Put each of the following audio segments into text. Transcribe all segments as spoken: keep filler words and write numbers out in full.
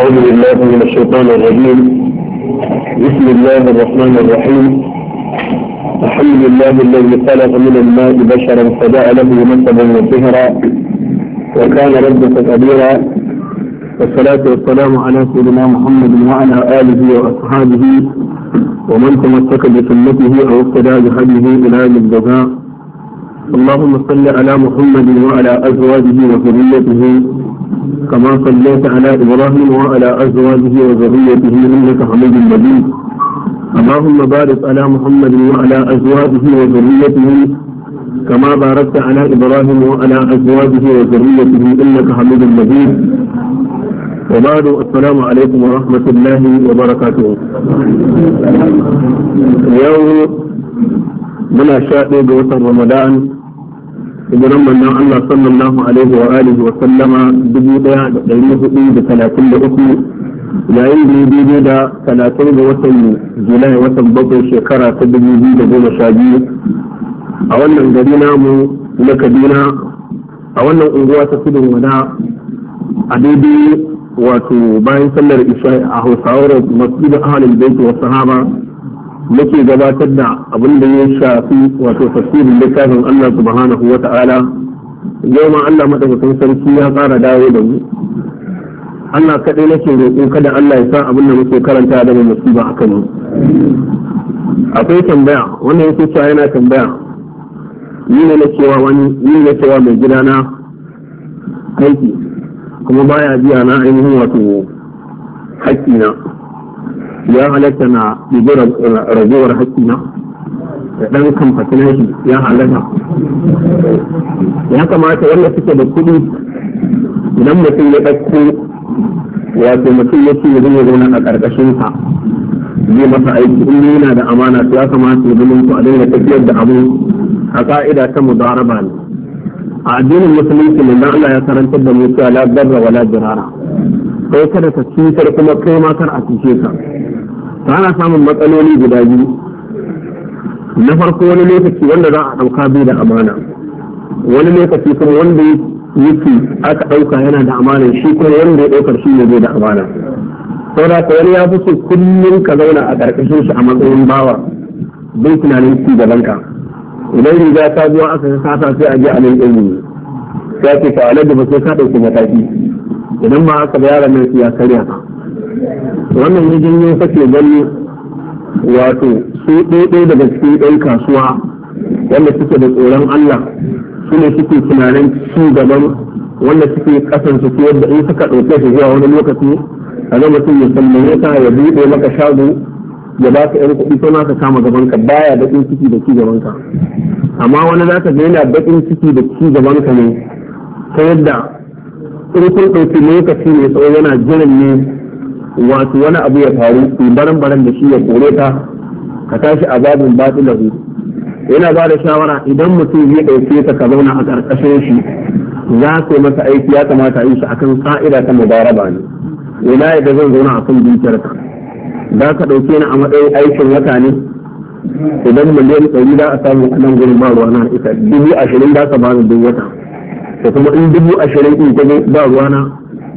أعوذ بالله من الشيطان الرجيم. بسم الله الرحمن الرحيم. الحمد لله الذي خلق من الماء بشرا فجعل له نسبا وصهرا وكان ربك قديرا، والصلاة والسلام على سيدنا محمد وعلى آله وأصحابه ومن تمسك بسنته أو اقتدى بهديه إلى يوم الجزاء. اللهم صل على محمد وعلى أزواجه وذريته كما صليت على إبراهيم وعلى أزواجه وذريته إنك حميد مجيد. اللهم بارك على محمد وعلى أزواجه وذريته كما باركت على إبراهيم وعلى أزواجه وذريته إنك حميد مجيد. وبعد، السلام عليكم ورحمة الله وبركاته. اليوم من شاء بوسط رمضان hijiran manzon Allah sallallahu alaihi wa alihi wa sallama dubu daya da ɗari hudu da talatin da uku, yayin da daidai da talatin ga watan Julai watan bakwai shekara ta dubu biyu da goma sha biyu a wannan gari namu na Kaduna, a wannan unguwa ta tudun wada, a daidai wato bayan sallar isha a Hausawar masjidin ahlul bait wa sahaba muke gabatar da abin da ya shafi wato tafsirin littafin Allah subhanahu wa ta'ala. Yau ma Allah madaukakin sarki ya ƙara dawo da mu. Allah kaɗai nake roƙo kada Allah ya sa abin da muke karanta da musiba a kanmu. Akwai tambaya, wannan yake cewa yana tambaya, ni ne na cewa wani ni ne cewa mai gidana aiki kuma baya biya na ainihin wato haƙƙina. Ya halatta na ɗibi ragowar haƙƙina da ɗan kamfatin shi ya halatta. Ya kamata wanda suke da kuɗi idan mutum ya ɗauko wato mutum ya ce zai zauna a ƙarƙashinsa zai masa aiki in yana da amana ya kamata ya zama a dinga tafiyar da abu a ƙa'ida ta mudaraba ne. A addinin musulunci ne dan Allah ya karantar da mu cewa la darra wala dirara, kai kada ka cutar kuma kai ma kar a cuce ka. ana samun matsaloli guda biyu. Na farko, wani lokaci wanda za a ɗauka bai da amana, wani lokaci kuma wanda yake aka ɗauka yana da amana, shi kuma wanda ya ɗaukar shi ne bai da amana. saboda ka wani ya fi so kullum ka zauna a ƙarƙashin shi a matsayin bawa bai tunanin ci gaban ka. idan riga ta zuwa aka yi sata sai a je a nan ilimi sai ce ka da ba sai ka ɗauki mataki, idan ba aka da yaran nan ya karya ka. wannan ya janyo kake gani wato su ɗaiɗai daga cikin ɗan kasuwa wanda suke da tsoron Allah su ne suke tunanin ci gaban wanda suke kasance su yadda in suka ɗauke shi zuwa wani lokaci a ga mutum ya sallaye ka ya buɗe maka shago ya ba ka ƴan kuɗi ko ma ka kama gaban ka baya baƙin ciki da ci gaban ka. amma wani za ka ga yana baƙin ciki da ci gaban ka ne ta yadda in kun ɗauki lokaci mai tsawo yana jiran ne wato wani abu ya faru ku baran baran da shi ya kore ta ka tashi a babin batilahu. yana ba da shawara idan mutum ya ɗauke ta ka zauna a ƙarƙashin shi za ka yi masa aiki ya kamata a yi shi akan ka'ida ta mubaraba ne. ina yadda zan zauna a kan dukiyar ka za ka ɗauke ni a matsayin aikin wata ne, idan miliyan ɗari za a samu a nan gurin ba ruwa na ita dubu ashirin za ka bani duk wata, da kuma in dubu ashirin ɗin ta ba ruwa na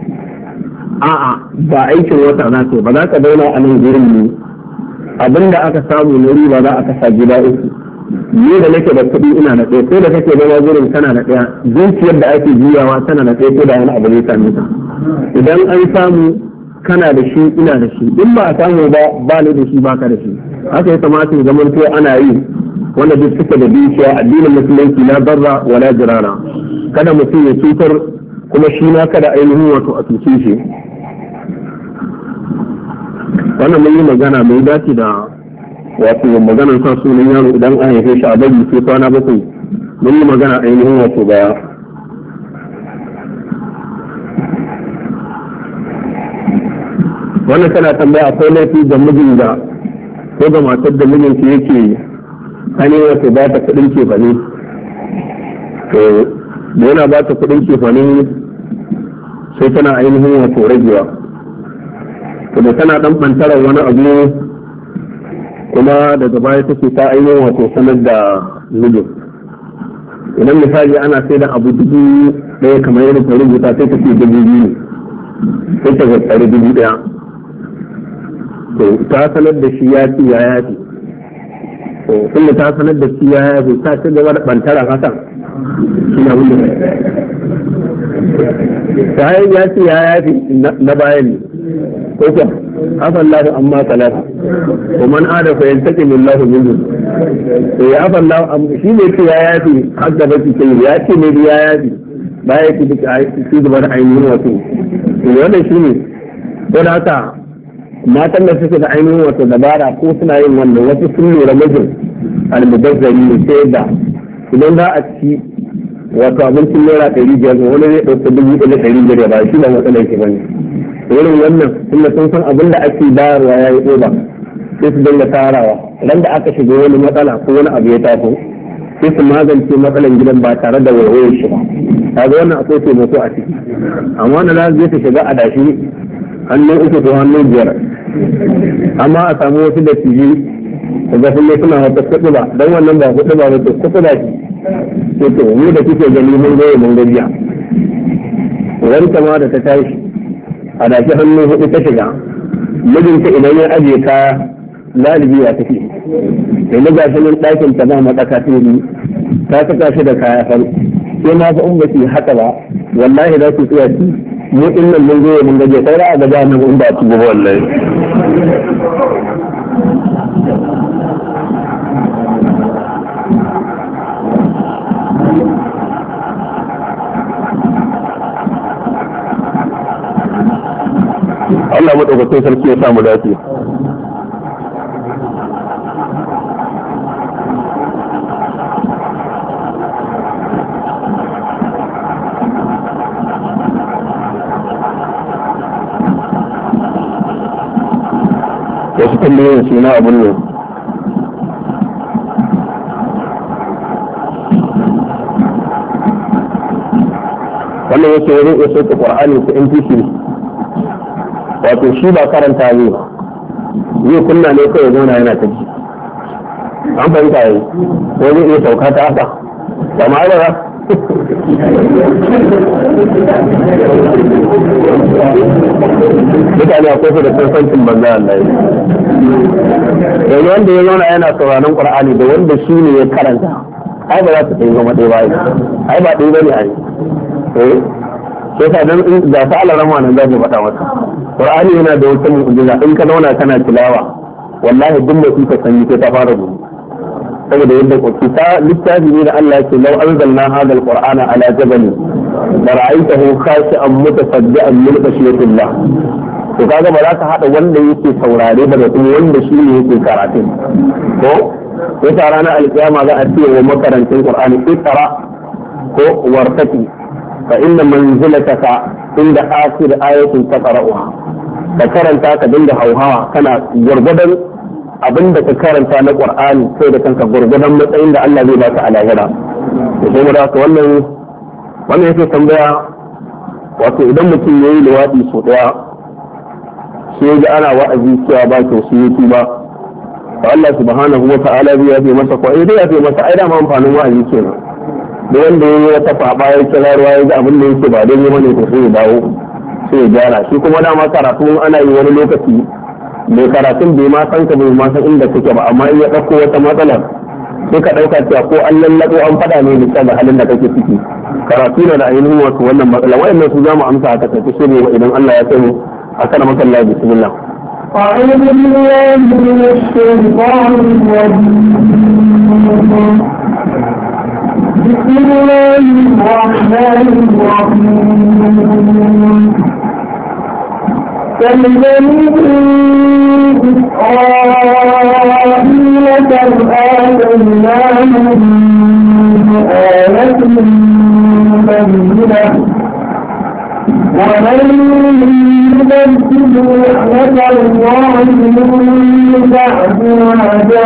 a'a ba aikin wata za ka ba za ka zauna a nan gurin ne abinda aka samu na riba za a kasa gida uku. ni da nake da kuɗi ina da ɗaya, kai da kake zama gurin kana da ɗaya, zuciyar da ake juyawa tana da ɗaya ko da wani abu zai same ta. idan an samu kana da shi ina da shi, in ba a samu ba ba ni da shi ba ka da shi. haka ya kamata ya zama to ana yi wanda duk suke da dukiya. addinin musulunci la barra wala jirara, kada mutum ya cutar kuma shi na kada ainihin wato a cuce shi. wannan mun yi magana mai dace da wato maganar sa sunan yaro idan an haife shi a bari sai kwana bakwai, mun yi magana ainihin wato baya. wannan tana tambaya akwai laifi da mijin da ko ga matar da mijinki yake ainihin wato ba ta kuɗin cefane, to da yana ba ta kuɗin cefane sai tana ainihin wato ragewa, to da tana dan bantarar wani abu kuma daga baya take ta ainihin wato sanar da mijin. idan misali ana sai da abu dubu ɗaya kamar yadda ta rubuta sai ta ce dubu biyu, sai ta tsare dubu ɗaya to ta sanar da shi ya ci ya yafi to tunda ta sanar da shi ya yafi ta ci gaba da bantara hakan shi na wunda ta yi ya ci ya yafi na bayan ne ko kuwa afan lahu amma talata ko man ada fa yantaki lillahi minhu to ya afan lahu shi ne ce ya yafi har da baki sai ya ce ne ya yafi baya ki duka shi da ainihin wato to wannan shi ne don haka matan da suke da ainihin wato dabara ko suna yin wannan wasu sun lura mijin almubazzari ne sai da idan za a ci wato abincin naira ɗari biyar wani zai ɗauka dubu ɗaya ɗari biyar ba shi ba matsalar shi bane wurin wannan tunda sun san abin da ake bayarwa ya yi ƙoba sai su dinga tarawa ran da aka shiga wani matsala ko wani abu ya taso sai su magance matsalan gidan ba tare da waiwayar shi ba kaga wannan akwai taimako a ciki amma wannan za su je su shiga a dashi hannun uku ko hannun biyar amma a samu wasu da tiji daga sun suna wata kuɗi ba don wannan ba kuɗi ba wato kuɗi ba ce to ni da kike gani mun goye mun gajiya wani kama da ta tashi a dashi hannun hudu ta shiga mijinta idan ya ajiye kaya lalibi ya tafi yanzu ga shi nan ɗakin ta ba matsaka ta yi ta saka shi da kaya fal sai ma fa in ba su haka ba wallahi za su tsaya ci mu din nan mun zo mun gaje sai a gaba nan in ba su gobe wallahi Allah madaukakin sarki ya samu dace wasu tambayoyin su na abun ne wannan yake wani ya sauke ƙwar'ani ko M P C wato shi ba karanta ne zai kunna ne kawai zauna yana ta ji an fahimta yi wani iya sauka ta haka ba ma ba mutane a kofi da sarfancin banza Allah yanzu wanda ya zauna yana sauraron ƙur'ani da wanda shi ne ya karanta ai ba za su ɗaya zama ɗaya ba ai ba ɗaya ba ne a yi sai ka dan da ta alarama nan za su faɗa masa ƙur'ani yana da wata mu'jiza in ka zauna kana tilawa wallahi duk da kuka sanyi sai ta fara gudu saboda yadda ta littafi ne da Allah yake lau anzalna hadha alqur'ana ala jabal la ra'aytahu khashi'an mutasaddian min khashyatillah to kaga ba za ka hada wanda yake saurare ba da kuma wanda shi ne yake karatu ko sai ta ranar alkiyama za a ce wa makarantin qur'ani iqra ko wartaki fa inna manzilataka inda akhir ayatin taqra'uha ka karanta ka dinga hauhawa kana gurgudan abin da ka karanta na Qur'ani sai da kanka gurgudan matsayin da Allah zai baka a lahira to sai mu da wannan wannan yake tambaya wato idan mutum yayi luwadi so daya sai ga ana wa'azi cewa ba to su yi ba to Allah subhanahu wa ta'ala zai yafe masa ko ai dai yafe masa ai da ma amfanin wa'azi kenan da wanda yayi wata faba ya kira ruwa ya ga abin da yake ba dai bane to sai ya dawo sai ya gyara shi kuma dama karatu ana yi wani lokaci mai karatun bai ma san ka bai ma san inda kake ba amma in ya ɗauko wata matsala sai ka ɗauka cewa ko an lallabo an faɗa ne bisa ga halin da kake ciki karatu na da ainihin wasu wannan matsala wayannan su za mu amsa a takaice shi ne idan Allah ya sani a kana maka Allah bismillah أعوذ بالله من الشيطان الرجيم بسم الله الرحمن الرحيم كالذي إسرائيل كم آتيناهم آية بينة ومن يبدل نعمة الله من بعد ما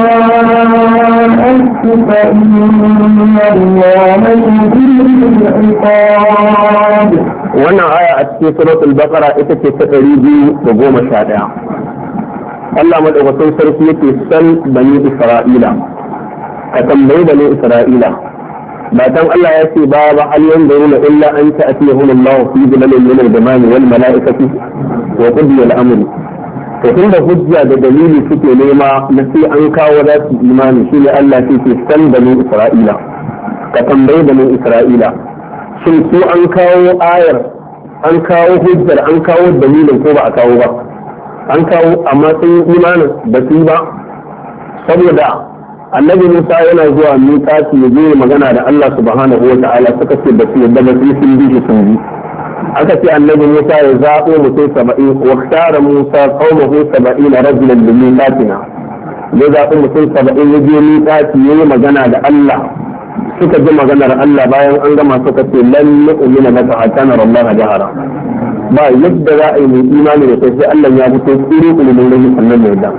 جاءته فإن الله شديد العقاب. wannan aya a cikin suratul baqara ita ce ta ɗari biyu da goma sha ɗaya. Allah madaukakin sarki yake sal bani isra'ila ka tambayi bani isra'ila ba dan Allah ya ce ba ba hal yanzuruna illa an ta'tiyahum Allah fi dhilalin min al-ghamam wal mala'ikati wa qudiya al-amr. to tunda hujja da dalili suke nema na sai an kawo da su imani shine Allah sai ke san bani Isra'ila ka tambaye bani Isra'ila shin su an kawo ayar an kawo hujjar an kawo dalilin ko ba a kawo ba an kawo amma sun yi imanin ba su yi ba saboda annabi Musa yana zuwa miƙati ya je magana da Allah subhanahu wa ta'ala suka ce ba su yadda ba su sun bi shi sun bi aka ce annabi Musa ya zaɓo mutum saba'in wa ktara Musa qaumahu saba'ina rajulan li miqatina ya zaɓo mutum saba'in ya je miƙati ya yi magana da Allah suka ji maganar Allah bayan an gama suka ce lan nu'mina laka hatta nara Allah jahara ba yadda za a yi mai imani da sai Allah ya fito tsiri ilimin rahi sannan mai yadda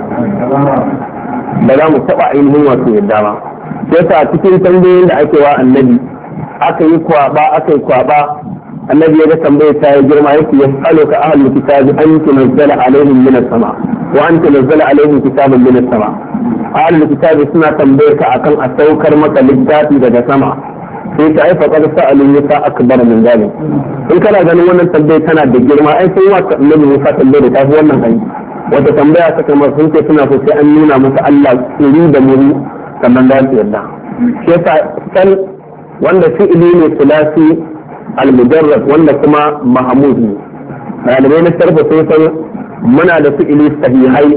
ba za mu taɓa ainihin wato yadda ba sai sa cikin tambayoyin da ake wa annabi aka yi kwaba aka yi kwaba annabi ya ga tambaya ta yi girma yake ya tsalo ka ahlul kitabi an tunazzala alaihim min as-sama wa an tunazzala alaihim kitabun min as-sama ahlul kitabi suna tambayar ka akan a saukar maka littafi daga sama sai ta aifa qad sa'alu Musa akbar min zalim in kana ganin wannan tambaya tana da girma ai sai wa annabi Musa tambaya ta fi wannan kai wata tambaya ta kamar sun ce suna so sai an nuna masa Allah tsiri da muri sannan da su yarda shi yasa sal wanda fi'ili ne sulasi al-mujarrad wanda kuma mahmud ne ɗalibai na sarfa sun san muna da fi'ili sahihai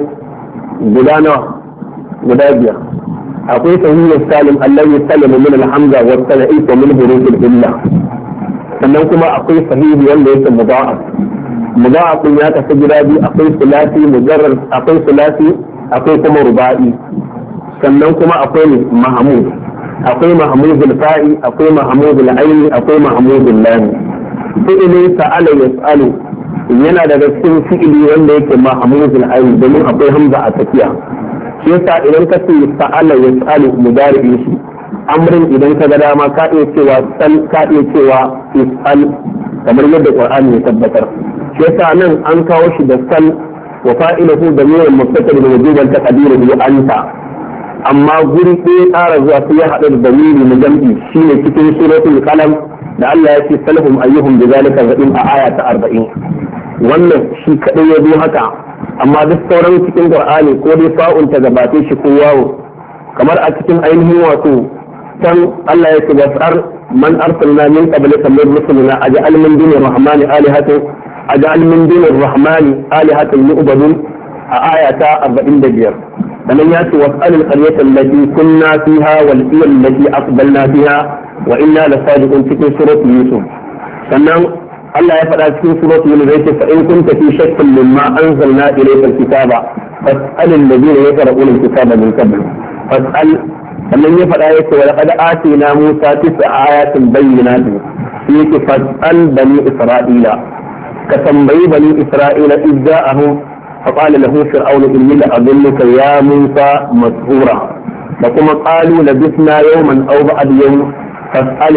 guda nawa guda biyar akwai sahihul salim allazi salama min al-hamza wa sana'i wa min huruf al-illa sannan kuma akwai sahihi wanda yake mudha'af mudha'af ya tafi gida biyu akwai sulasi mujarrad akwai sulasi akwai kuma ruba'i sannan kuma akwai mahmud akwai mahmudul fa'i akwai mahmudul aini akwai mahmudul lami fi'ilin sa'ala yas'alu yana daga cikin fi'ili wanda yake mahmudul aini domin akwai hamza a tsakiya shi yasa idan ka ce sa'ala yas'alu mudari'in shi amrin idan ka ga dama ka iya cewa sal ka iya cewa is'al kamar yadda qur'ani ya tabbatar shi yasa nan an kawo shi da sal wa fa'iluhu damirun mustatir bi wujuban taqdiruhu anta amma guri ɗaya ƙara zuwa sai ya haɗu da dalili na jam'i shine cikin suratul qalam da Allah ya ce salhum ayyuhum bi zalika za'im a aya ta arba'in wannan shi kadai ya zo haka amma duk sauran cikin qur'ani ko dai fa'un ta gabace shi ko wawo kamar a cikin ainihin wato can Allah ya ce basar man arsalna min qablika min rusulina aj'al min dunir rahmani alihatan aj'al min dunir rahmani alihatan yu'badun a aya ta arba'in da biyar فمن يأتي واسأل القرية التي كنا فيها والإيا التي أقبلنا فيها وإنا لصادقون في سورة يوسف فمن الله يفعل في سورة يوسف فإن كنت في شك مما أنزلنا إليك الكتاب فاسأل الذين يقرؤون الكتاب من قبل فاسأل فمن يفعل آية ولقد آتينا موسى تسع آيات بينات فيك فاسأل بني إسرائيل كتنبي بني إسرائيل إذ جاءهم فقال له فرعون إني لأظنك يا موسى مسحورا وكما قالوا لبثنا يوما أو بعد يوم فاسأل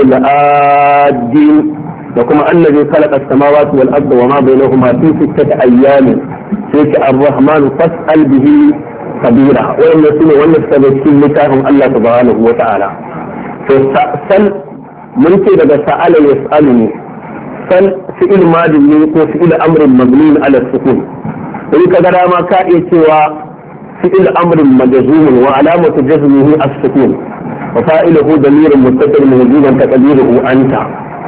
الآدين وكما الذي خلق السماوات والأرض وما بينهما في ستة أيام فيك الرحمن فاسأل به خبيرا وإن يسمى وإن يستبسل لكاهم الله سبحانه وتعالى فسأل من كده سأل يسألني سأل فئل ماضي وفئل أمر مبني على السكون in ka gara ma ka iya cewa fi'il amrin majzumun wa alamatu jazmihi as-sukun wa fa'iluhu damirun mustatir mawjudan taqdiruhu anta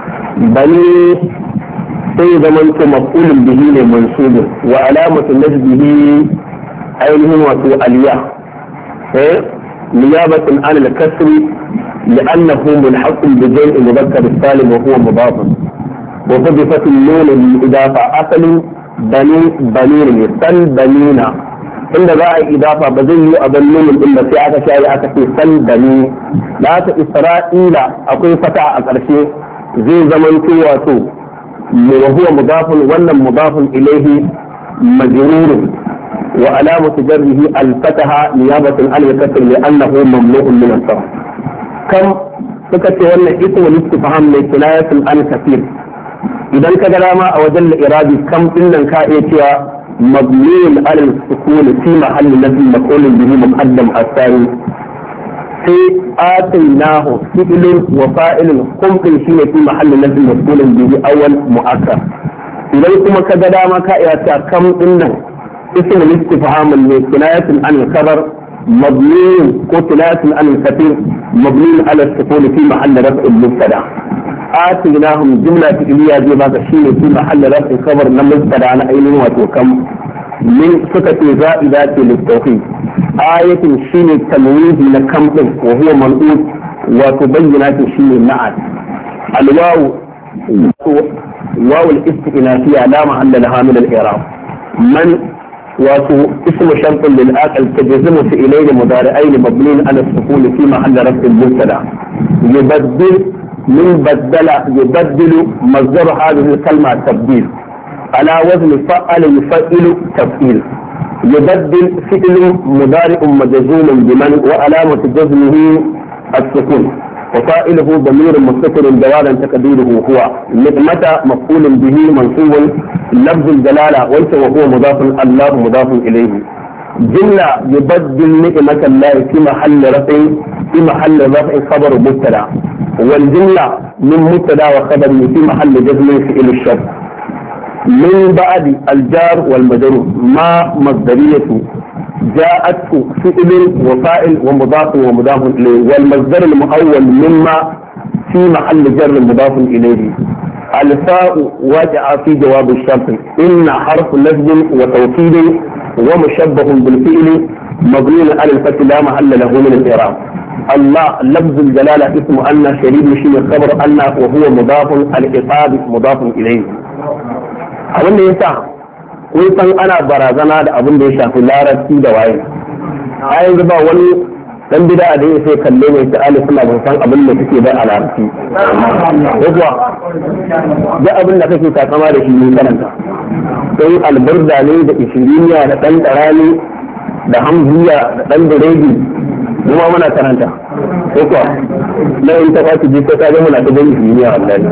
bani sai zaman to maf'ulun bihi ne mansubun wa alamatu najbihi ainihin wato aliya eh niyabatan an al-kasr لأنه ملحق بجمع مذكر السالم وهو مضاف وضفت النون للإضافة أصل bani bani ne san banina inda za a yi idafa ba zai yi a bannin din da sai aka share aka ce san bani da aka isra'ila akwai fata a ƙarshe zai zamanto wato wa huwa mudafun wannan mudafun ilaihi majrurun wa alamatu jarrihi al-fataha niyabatan an yakasr li annahu mamnu'un min as-sarf kam suka ce wannan ismul istifham ne kinayatun an kafir idan ka gara ma a wajen irabi kam din nan ka iya cewa mabniun alal sukun fi mahalli nafi maqulun bihi muqaddam as-sani sai atainahu fi'lun wa fa'ilun kum din shine fi mahallin nasb maf'ulun bihi awwal mu'akkar idan kuma ka ga dama ka iya ta kam din nan ismul istifham ne kinayatun an al-khabar مبني قتلات عن الكثير مبني على السكون في محل رفع المبتدا آتيناهم جملة فعلية دي بعد شيء في محل رفع خبر مبتدا على أين وتوكم من سكة زائدات للتوحيد آية شيء التمويز من كم وهو منقول وتبينات شيء النعت الواو واو الاستئنافية لا محل لها من الإعراب من واسو اسم شرط للآكل تجزم في إليه مضارعين مبنين على السكون في محل رفع المبتدا يبدل من بدل يبدل مصدر هذه الكلمة تبديل على وزن فعل يفعل تفعيل يبدل فعل مضارع مجزوم بمن وعلامة جزمه السكون وفائله ضمير مستتر جوالا تقديره هو نعمة مفعول به منصوب لفظ الجلالة وليس وهو مضاف الله مضاف إليه جملة يبدل نعمة الله في محل رفع في محل رفع خبر مبتدا والجملة من مبتدا وخبر في محل جزم فعل الشر من بعد الجار والمجرور ما مصدرية جاءته فعل وفاعل ومضاف ومضاف إليه والمصدر المؤول مما في محل جر مضاف إليه الفاء واقع في جواب الشرط إن حرف نسب وتوكيد ومشبه بالفعل مبني على الفتح لا محل له من الإعراب الله لفظ الجلالة اسم أن شريك شيء خبر أن وهو مضاف الخطاب مضاف إليه أولا يسعى kun san ana barazana da abin da ya shafi larabci da waye a yanzu ba wani dan bida da ya sai kalle mai ta'ali suna ban san abin da suke bai a larabci ko kuwa da abin da kake takama da shi ne karanta sai alburda ne da ishiriniya da dan tarani da hamziya da dan diredi kuma muna karanta ko kuwa na in ta fasu ji ta ga muna da dan ishiriniya wallahi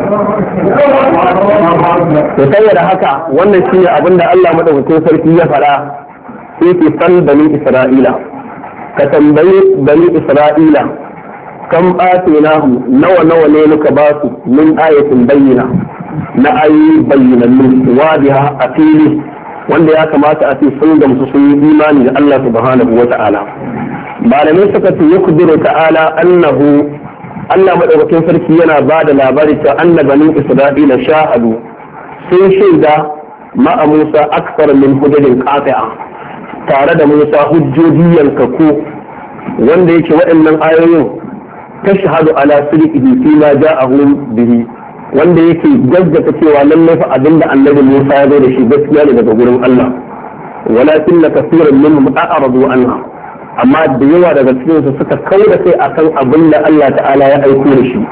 to saboda haka wannan shine abin da Allah madaukakin sarki ya fara sai ke san bani Isra'ila ka tambayi bani Isra'ila kam atinahum nawa nawa ne muka ba su min ayatin bayyina na ayi bayyinannu wadiha a fili wanda ya kamata a ce sun gamsu sun yi imani da Allah subhanahu wa ta'ala malamai suka ce yakdiru ta'ala annahu Allah madaukakin sarki yana ba da labari ta annabanin Isra'ila shahadu sun shaida ma'a Musa akthar min hujjatin qati'a tare da Musa hujjoji yankaku wanda yake waɗannan ayoyin tashhadu ala sirrihi fi ma ja'ahu bihi wanda yake gaggata cewa lallai fa abinda annabi Musa ya zo da shi gaskiya ne daga gurin Allah walakin kaseeran minhum a'radu anha amma da yawa daga cikin su suka kauda kai akan abin da Allah ta'ala ya aiko da shi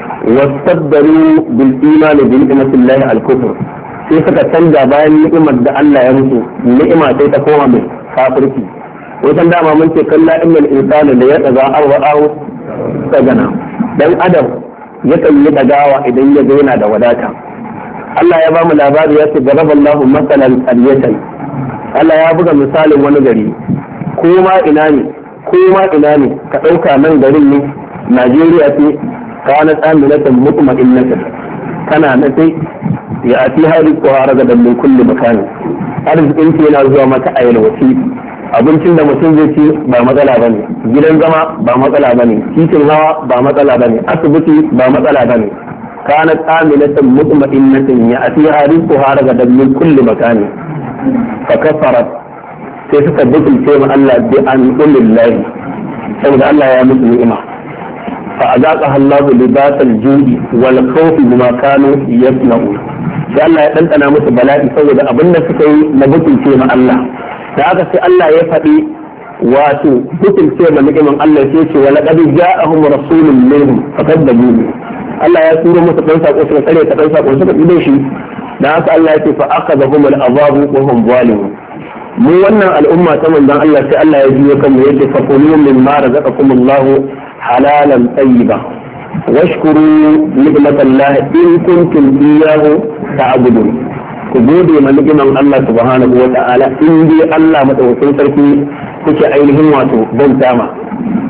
wastabbaru bil imani bi ni'matillahi al-kufr sai suka canja bayan ni'imar da Allah ya musu ni'ima sai ta koma mai kafirci wajen dama mun ce kalla innal insana la yataza arwa'ahu sagana dan adam yakan yi dagawa idan ya ga yana da wadata Allah ya ba mu labari ya ce garaballahu masalan qaryatan Allah ya buga misalin wani gari ko ma ina ne ko ma ina ne ka dauka nan garin ne Najeriya ce kana tsaminatan mutma'innatan kana na sai ya ati hari ko haraga da min kulli makani arzikin ce yana zuwa maka a yalwaci abincin da mutum zai ci ba matsala bane gidan zama ba matsala bane titin hawa ba matsala bane asibiti ba matsala bane kana tsaminatan mutma'innatan ya ati hari ko haraga da min kulli makani fa kafarat sai suka dukkan ma Allah bi an ulillahi saboda Allah ya musu ni'ima fa azaqaha Allah libasal ju'i wal khawfi bima kanu yasna'un sai Allah ya dandana musu bala'i saboda abinda suka yi na butulce ma Allah da aka sai Allah ya faɗi wato butulce ma ni'iman Allah sai ce wa laqad ja'ahum rasulun minhum fakadabuhu Allah ya turo musu dan sako suka tsare ta dan sako suka ido shi da haka Allah ya ce fa akadahum al-azabu wa hum zalimun mu wannan al'umma ta manzon Allah sai Allah ya jiyo kan mu yace fa kulu mimma razaqakum Allah halalan tayyiba washkuru ni'matallahi in kuntum iyyahu ta'budun ku gode ma ni'iman Allah subhanahu wa ta'ala in dai Allah madaukakin sarki kuke ainihin wato bauta ma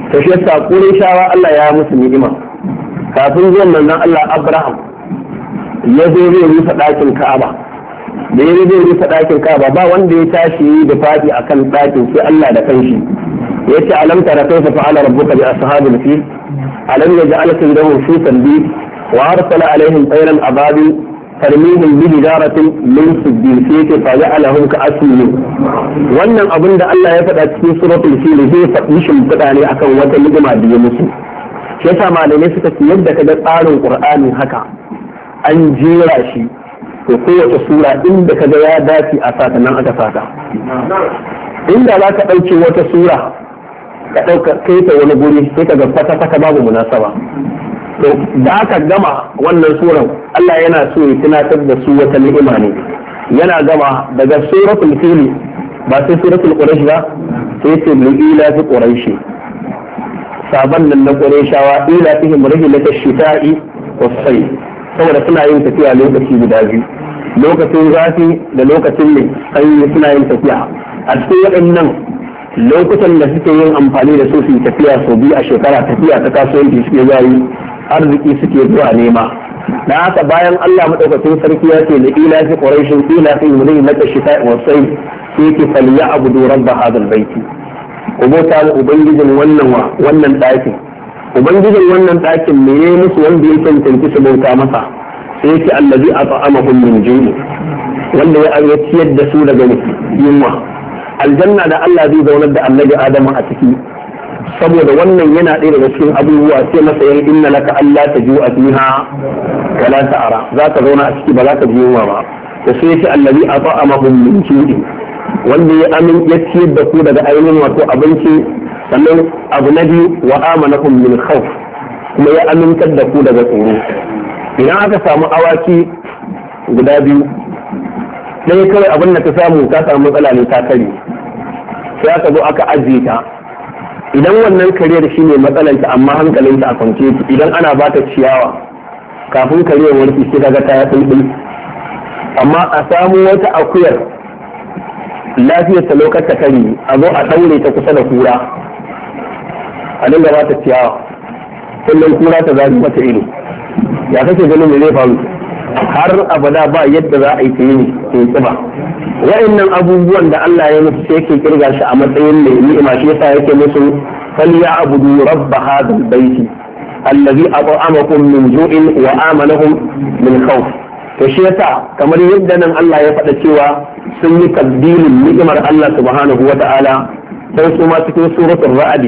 to shi yasa Qurayshawa Allah ya musu ni'ima kafin zuwan nan Allah Abraham ya zo zai rufe ɗakin Ka'aba da ya zai rufe ɗakin Ka'aba ba wanda ya tashi da fadi akan ɗakin sai Allah da kanshi yace alam tara kayfa fa'ala rabbuka bi ashabil fil alam yaj'al kaydahum fi tadbir wa arsala alaihim tayran ababil tarmihim bi hijaratin min sijil fi fa'alahum ka'asmin wannan abin da Allah ya faɗa cikin suratul fil zai faɗi shimfiɗa ne akan wata ni'ima da ya musu shi yasa malamai suka ce yadda kaga tsarin Qur'ani haka an jera shi to kowace sura inda kaga ya dace a sata nan aka sata inda za ka ɗauke wata sura ka ɗauka kai ta wani guri sai ka ga kwata-kwata babu munasaba to da aka gama wannan suran Allah yana so ya tunatar da su wata ni'ima ne yana gama daga suratul fil ba sai suratul quraish ba sai ce ila fi quraish saban nan na qurayshawa ila fihim rihlat ash-shita'i was-sayf saboda suna yin tafiya lokaci guda biyu lokacin zafi da lokacin ne sanyi suna yin tafiya a cikin waɗannan lokutan da suke yin amfani da su su yi tafiya sau biyu a shekara tafiya ta kasuwanci suke yayi arziki suke zuwa nema da haka bayan Allah madaukakin sarki ya ce da ila fi quraishin ila fi mulki na shita wa sai sai ke falya abudu rabb hadal baiti ubota ubangijin wannan wa wannan ɗakin ubangijin wannan ɗakin me ne musu wanda ya cancanci su bauta masa sai yake allazi at'amahum min jini wanda ya ciyar da su daga yunwa aljanna da Allah zai zaunar da annabi Adamu a ciki saboda wannan yana ɗaya daga cikin abubuwa sai masa yan inna laka Allah ta ju'a fiha wala ta'ara za ka zauna a ciki ba za ka ji yunwa ba to sai yace allazi at'amahum min jini wanda ya amin ya ciyar da ku daga ainihin wato abinci sannan abu na biyu wa amanahum min khawf kuma ya amintar da ku daga tsoro idan aka samu awaki guda biyu ɗaya kawai abin da ta samu ta samu matsala ne ta kare sai aka zo aka ajiye ta idan wannan kariyar shi ne matsalanta amma hankalinta a kwance idan ana ba ta ciyawa kafin kariyar warki sai kaga ta ya tsulɓul amma a samu wata akuyar lafiyar ta lokacin kare a zo a ɗaure ta kusa da kura a dinga ba ta ciyawa kullum kura ta zafi mata ido ya kake ganin me zai faru har abada ba yadda za a yi tayi ke tsiba wa'annan abubuwan da Allah ya musu sai ke kirga shi a matsayin mai ni'ima shi yasa yake musu falyabudu rabb hadal baiti allazi at'amakum min ju'in wa amanahum min khawf to shi yasa kamar yadda nan Allah ya faɗa cewa sun yi tabdilin ni'imar Allah subhanahu wa ta'ala sai su ma cikin suratul ra'd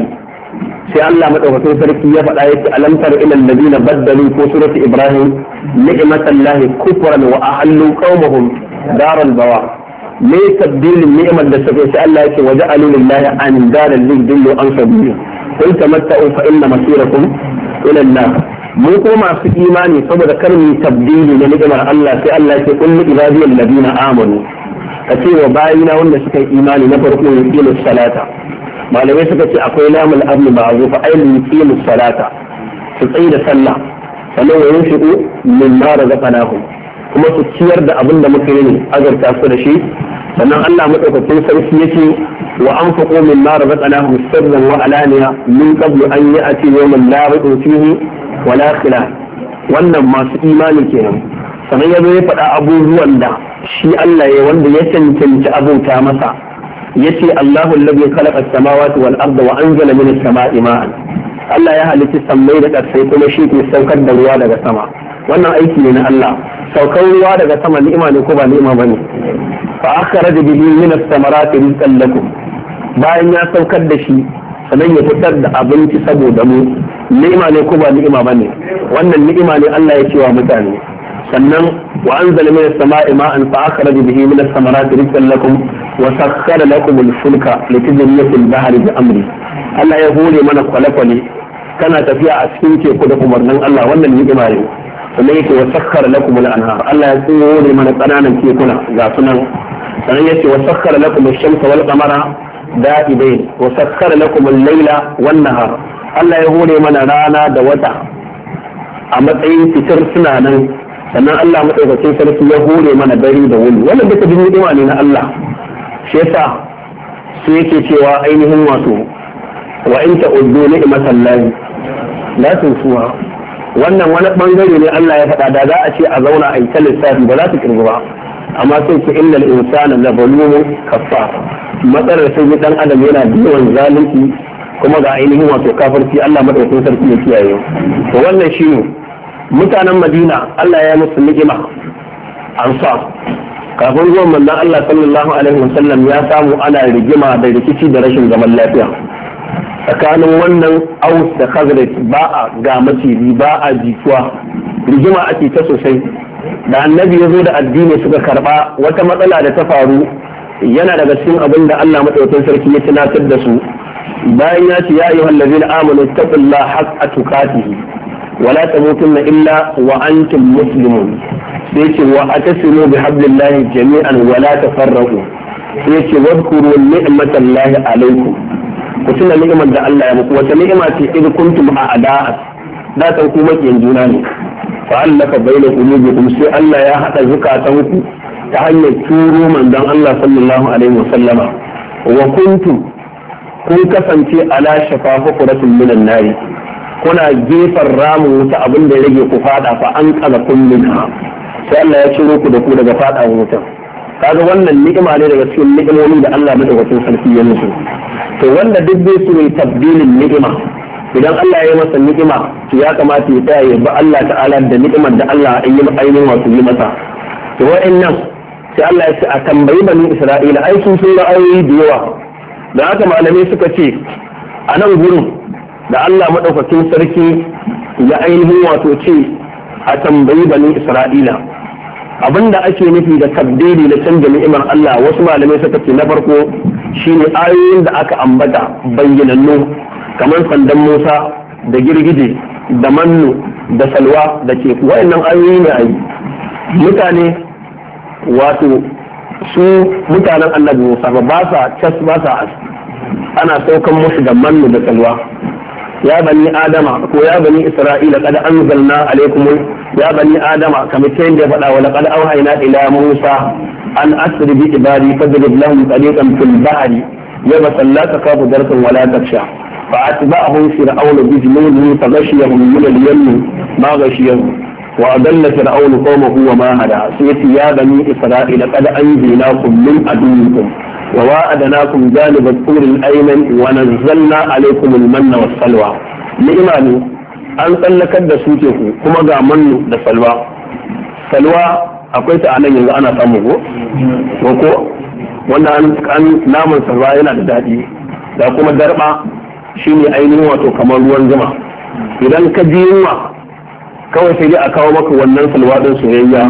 sai Allah madaukakin sarki ya faɗa yake alamtar ila alladhina baddalu ko surati ibrahim ni'matallahi kufran wa ahallu qaumahum daral bawa me tabdilin ni'mar da suka sai Allah yake waja'alu lillahi an daral lidillu an sabili qul tamatta'u fa inna masirakum ila an-nar mu ko masu imani saboda kar mu tabdili na ni'mar Allah sai Allah yake qul li ibadiyal ladina amanu kace wa bayina wanda suka yi imani na farko yuqimu salata malamai suka ce akwai lamul amni ma'rufa ayyul yuqimu salata su tsayi da sallah sannan wa yunfiqu mimma razaqnahum kuma su ciyar da abin da muka yi azarta su da shi sannan Allah madaukakin sarki yace wa anfaqu mimma razaqnahum sirran wa alaniya min qablu an ya'ti yawman la rayba fihi wa la khilaf wannan masu imani kenan sannan yazo ya faɗa abubuwan da shi Allah ya wanda ya cancanci abuta masa yace Allahu alladhi khalaqa as-samawati wal arda wa anzala minas sama'i ma'an Allah ya halitta sammai da ƙasai kuma shi ke saukar da ruwa daga sama wannan aiki ne na Allah saukar ruwa daga sama ni'ima ne ko ba ni'ima bane fa akhraja bihi min as-samarati rizqan lakum bayan ya saukar da shi sannan ya fitar da abinci saboda mu ni'ima ne ko ba ni'ima bane wannan ni'ima ne Allah ya ce wa mutane sannan wa anzala minas sama'i ma'an fa akhraja bihi min as-samarati rizqan lakum وسخر لكم الفلك لتجري في البحر بأمره Allah ya hore mana kwale-kwale kana tafiya a cikin teku da umarnin Allah wannan ni'ima ne sannan yake wa sakhara lakum al-anhar Allah ya hore mana kananan tekuna ga sunan sannan yake wa sakhara lakum ash-shamsa wal qamara da'ibain wa sakhara lakum al-layla wan nahar Allah ya hore mana rana da wata a matsayin fitar suna nan sannan Allah madaukakin sarki ya hore mana dare da wuni wannan duka ni'ima ne na Allah shi yasa su yake cewa ainihin wato wa in ta'uddu ni'matallahi la tunsuha. wannan wani bangare ne Allah ya faɗa da za a ce a zauna a yi ta lissafi ba za su kirgu ba, amma sai ce innal insana la zalumun kaffar. matsalar sai dan adam yana da yawan zalunci kuma ga ainihin wato kafirci. Allah madaukakin sarki ya kiyaye. to wannan shine mutanen Madina Allah ya musu ni'ima ansar. kafin zuwan manzon Allah sallallahu alaihi wasallam ya samu ana rigima da rikici da rashin zaman lafiya tsakanin wannan Aus da Khazraj. ba a ga maciji ba a jituwa, rigima ake ta sosai. da annabi ya zo da addini suka karba, wata matsala da ta faru yana daga cikin abin da Allah madaukakin sarki ya tunatar da su bayan ya ce ya ayyuhal ladzina amanu taqullaha haqqa tuqatihi wa la tamutunna illa wa antum muslimun. sai ce wa atasimu bi hablillahi jami'an wa la tafarraqu. sai ce wadhkuru ni'matallahi alaykum. ku tuna ni'imar da Allah ya muku. wata ni'ima ce idh kuntum a'da'a, da san ku makiyan juna ne, fa allafa baina qulubikum, sai Allah ya hada zukatanku ta hanyar turo manzon Allah sallallahu alaihi wa sallama. wa kuntum kun kasance ala shafa hukuratin minan nari, kuna gefen ramin wuta abin da ya rage ku fada, fa an kaza kun minha, sai Allah ya ciro ku da ku daga fada wutan. kaga wannan ni'ima ne daga cikin ni'imomi da Allah madaukakin sarki ya musu. to wanda duk zai so yi tabdilin ni'ima, idan Allah ya masa ni'ima to ya kamata ya tsaya ya bi Allah ta'ala da ni'imar da Allah ya yi ainihin wato yi masa. to wa'annan sai Allah ya ce a tambayi bani Isra'ila, ai sun sun ra'ayoyi da yawa. da haka malamai suka ce a nan gurin da Allah madaukakin sarki ya ainihin wato ce a tambayi bani Isra'ila, abinda ake nufi da tabdili na canza ni'imar Allah, wasu malamai suka ce na farko shine ayoyin da aka ambata bayyanannu kamar sandan Musa da girgije da mannu da salwa da ke wayannan ayoyi ne ayi. mutane wato su mutanen annabi Musa ba sa cas ba sa as ana saukan musu da mannu da salwa. ya bani adama ko ya bani isra'ila qad anzalna alaykum ya bani adama kamar ta yadda faɗa wa laqad awhayna ila Musa an asri bi ibadi fadrib lahum tariqan fil bahri yabasa la takafu darkan wala taksha fa atba'ahum fir'aun bi junudihi faghashiyahum min al-yamm ma ghashiyahum wa adalla fir'aun qawmahu wa ma hada. sayyidi ya bani isra'ila qad anzalnakum min aduwwikum wa wa'adnakum janib al-tur al-ayman wa nazzalna alaykum al-manna was-salwa. ni'ima ne an tsallakar da su teku kuma ga mannu da salwa. salwa akwai ta anan yanzu ana samu ko ko wannan an naman salwa yana da daɗi. da kuma darba shine ainihin wato kamar ruwan zuma. idan ka ji yunwa kawai sai dai a kawo maka wannan salwa din soyayya,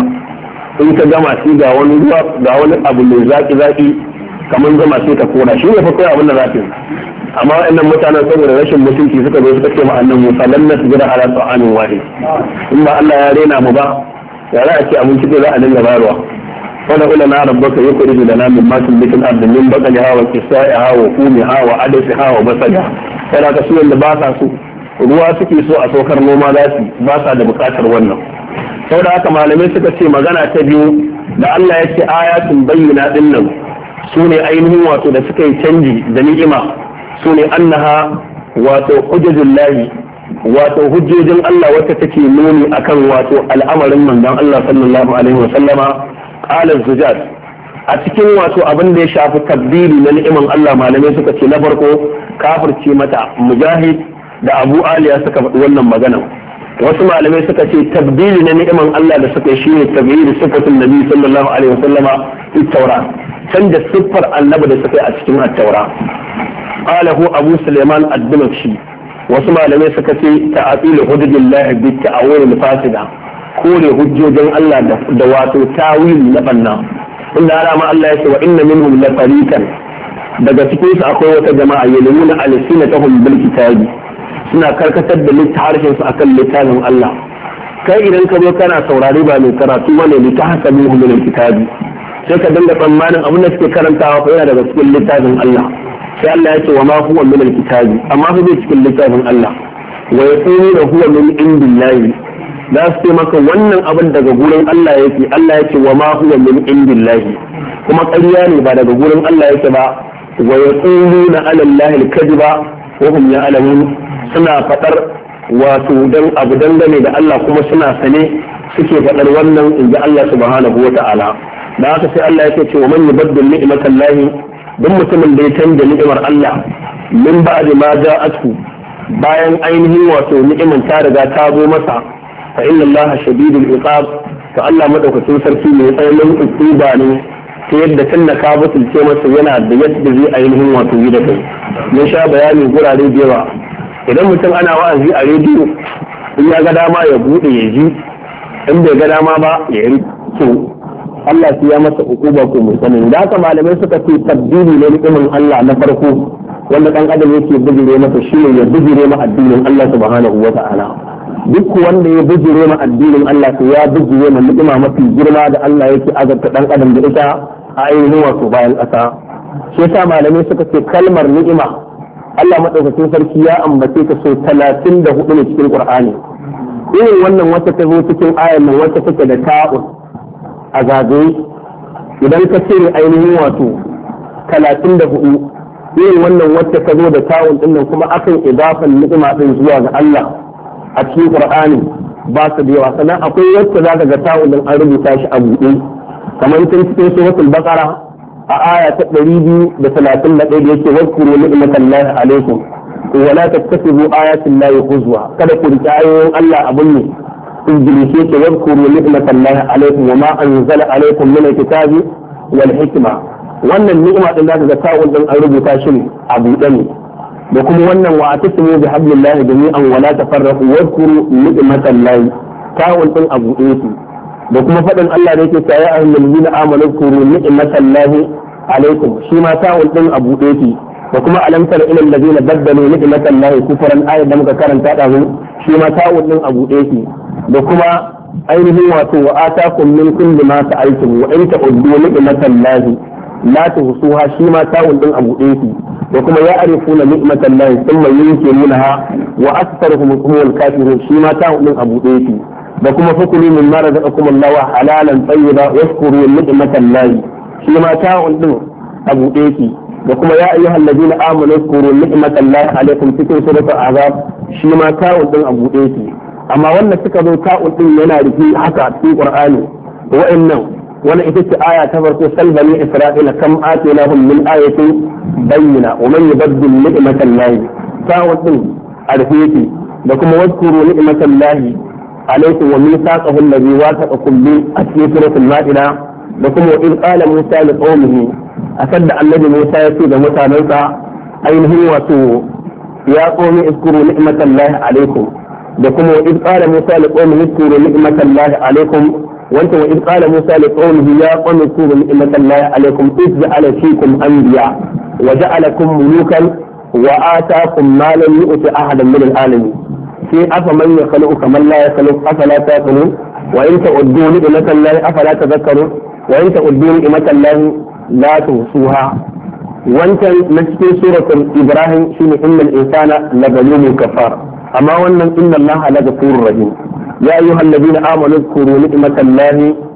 in ka gama shi ga wani ruwa ga wani abu mai zaki zaki kamar zama sai ta kora shi ne fa kai abin da zaka. amma waɗannan mutanen saboda rashin mutunci suka zo suka ce ma annan Musa lan nasbira ala ta'amin wahid, in ba Allah ya rena mu ba ya za a ce abinci da za a dinga bayarwa. wala ula na rabbaka yukhriju lana min ma tunbitul ardi min baqliha wa qisaiha wa fumiha wa adasiha wa basaliha. kana ka su wanda ba sa so ruwa suke so a sokar noma za su ba sa da bukatar wannan. saboda haka malamai suka ce magana ta biyu da Allah ya ce ayatun bayyana din nan su ne ainihin wato da suka yi canji da ni'ima, su ne annaha wato hujjajullahi wato hujjojin Allah wata take nuni akan wato al'amarin manzon Allah sallallahu alaihi wa sallama. qala zujat a cikin wato abin da ya shafi tabbili na ni'iman Allah malamai suka ce na farko kafirce mata. mujahid da abu aliya suka faɗi wannan magana. wasu malamai suka ce tabbili na ni'iman Allah da suka yi shine tabbili sifatin nabi sallallahu alaihi wa sallama fi tawrat, canza siffar annabi da suka yi a cikin at-taura. qalahu abu sulaiman ad-dimashqi. wasu malamai suka ce ta'atil hududillahi bi ta'awil al-fasida, kore hujjojin Allah da wato tawili na banna. inda alama Allah ya ce wa inna minhum la fariqan, daga cikin su akwai wata jama'a yalimuna alsinatahum bil kitabi, suna karkatar da littafin su akan littafin Allah. kai idan ka zo kana saurari ba mai karatu bane ne ta hasabu min al-kitabi, sai ka dinga tsammanin abin da suke karantawa fa yana daga cikin littafin Allah. sai Allah ya ce wa ma huwa min al-kitabi, amma fa bai cikin littafin Allah. wa yaqulu huwa min indillahi, za su ce maka wannan abin daga gurin Allah yake. Allah ya ce wa ma huwa min indillahi, kuma ƙarya ne ba daga gurin Allah yake ba. wa yaquluna ala allahi al-kadhiba, wa hum ya'lamun suna fadar wato dan abu dangane da Allah kuma suna sane suke fadar wannan inda Allah subhanahu wata'ala da haka sai Allah yake cewa man yubaddil ni'matallahi duk mutumin da ya canja ni'imar Allah min ba'di ma ja'athu bayan ainihin wato ni'imar ta riga ta zo masa fa inna Allah shadidul iqab to Allah madaukakin sarki ne tsananin ukuba ne ta yadda tunda ka butulce masa yana da yadda zai ainihin wato yi da kai mun sha bayani gurare da yawa idan mutum ana wa'azi a rediyo in ya ga dama ya bude ya ji in bai ga dama ba ya yi to Allah ya masa ukuba ko mai tsanani da haka malamai suka ce tabbili ne ni'imin Allah na farko wanda dan adam yake bijire masa shine ya bijire ma addinin Allah subhanahu wata'ala duk wanda ya bijire ma addinin Allah to ya bijire ma ni'ima mafi girma da Allah yake azabta dan adam da ita a ainihin wato bayan ƙasa shi yasa malamai suka ce kalmar ni'ima Allah madaukakin sarki ya ambace ta so talatin da hudu ne cikin Qur'ani irin wannan wata ta zo cikin ayar nan wata take da ta'un a zagaye idan ka ce ainihin wato talatin da hudu irin wannan wata ta zo da ta'un din nan kuma akan idafan ni'ima din zuwa ga Allah a cikin Qur'ani ba su da yawa sannan akwai wacce za ka ga ta'un din an rubuta shi a buɗe kamar tun cikin suratul baqara a aya ta ɗari biyu da talatin da ɗaya da yake wadkuru ni'matallahi alaikum wa la tattakhidhu ayatin lahi huzwa kada ku riƙe ayoyin Allah abun ne injili ke wadkuru ni'matallahi alaikum wa ma anzala alaikum min alkitabi wal hikma wannan ni'ima din zaka ga ta'un din an rubuta shi ne a buɗe ne da kuma wannan wa atasimu bi hablillahi jami'an wa la tafarraqu wadkuru ni'matallahi ta'un din a buɗe shi da kuma faɗin Allah da yake cewa ya ayyuhal ladina amanu kuru ni'matallahi alaikum shi ma ta'un din a buɗe shi da kuma alam tara ila alladina baddalu ni'matallahi kufran ayat da muka karanta da mu shi ma ta'un din a buɗe shi da kuma ainihin wato wa atakum min kulli ma sa'altum wa in ta'uddu ni'matallahi la tuhsuha shi ma ta'un din a buɗe shi da kuma ya arifuna ni'matallahi thumma yunkirunaha wa aktharuhum humul kafirun shi ma ta'un din a buɗe shi da kuma fakulu min ma razaqakum Allah wa halalan tayyiba washkuru ni'matallahi shi ma ta'un din a buɗe shi da kuma ya ayyuhal ladina amanu zkuru ni'matallahi alaikum cikin suratul azab shi ma ta'un din a buɗe shi amma wannan suka zo ta'un din yana rufi haka cikin Qur'ani wa'annan wannan ita ce aya ta farko sal bani isra'ila kam atinahum min ayatin bayyina wa man yubaddil ni'matallahi ta'un din a rufe shi da kuma washkuru ni'matallahi عليكم وميثاقه الذي واثقكم به في سورة المائدة لكم وإذ قال موسى لقومه أشد الذي موسى يسيد موسى نوسى أين هو سوء يا قوم اذكروا نعمة الله عليكم لكم وإذ قال موسى لقومه اذكروا نعمة الله عليكم وأنتم وإذ قال موسى لقومه يا قوم اذكروا نعمة الله عليكم إذ جعل فيكم أنبياء وجعلكم ملوكا وآتاكم ما لم يؤت أحدا من العالمين في أفمن يخلق كمن لا يخلق أفلا تأكلون وإن تعدوا نعمة الله أفلا تذكرون وإن تعدوا نعمة الله لا تحصوها وأنت نسكي سورة إبراهيم شنو إن الإنسان لظلوم كفار أما وأن إن الله لغفور رحيم يا أيها الذين آمنوا اذكروا نعمة الله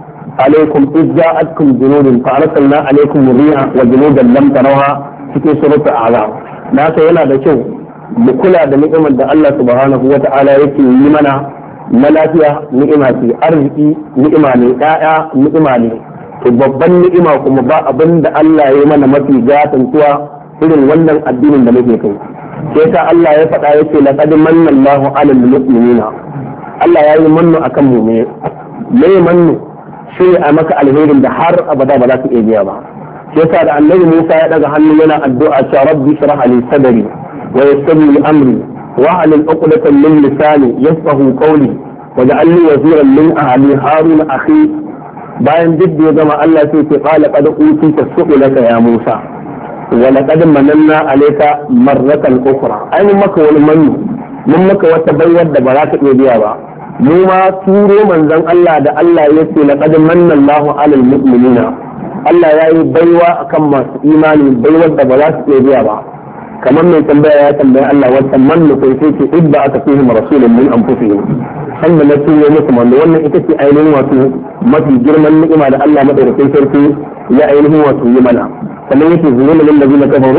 عليكم إذ جاءتكم جنود فأرسلنا عليكم الريح وجنودا لم تروها في سورة الأعراف ناس يلا بشو mu kula da ni'imar da Allah subhanahu wa ta'ala yake yi mana na lafiya ni'ima ce arziki ni'ima ne ƴaƴa ni'ima ne to babban ni'ima kuma ba abin da Allah ya yi mana mafi gatantuwa irin wannan addinin da muke kai sai ta Allah ya faɗa yake laqad manna Allahu 'alal mu'minina Allah ya yi mannu akan mu ne me mannu shi a maka alherin da har abada ba za ka iya biya ba sai da annabi Musa ya daga hannu yana addu'a cewa rabbi shrah li sadri ويسر لي امري واحلل عقدة من لساني يفقهوا قولي واجعل لي وزيرا من اهلي هارون اخي bayan duk da ya gama Allah sai ce qala qad utita su'ilaka ya Musa wa laqad mananna alayka marratan ukhra ai mun maka wani manni mun maka wata baiwar da ba za ka iya biya ba mu ma turo manzon Allah da Allah ya ce laqad manna Allahu 'alal mu'minina Allah ya yi baiwa akan masu imani baiwar da ba za su iya biya ba kamar mai tambaya ya tambaya Allah wata mannu kai sai ce idda aka fihi rasulun min anfusihim sanda na tuyo musu mannu wannan ita ce ainihin wato mafi girman ni'ima da Allah madaukakin sarki ya ainihin wato yi mana sannan yake zuwa lil ladina kafaru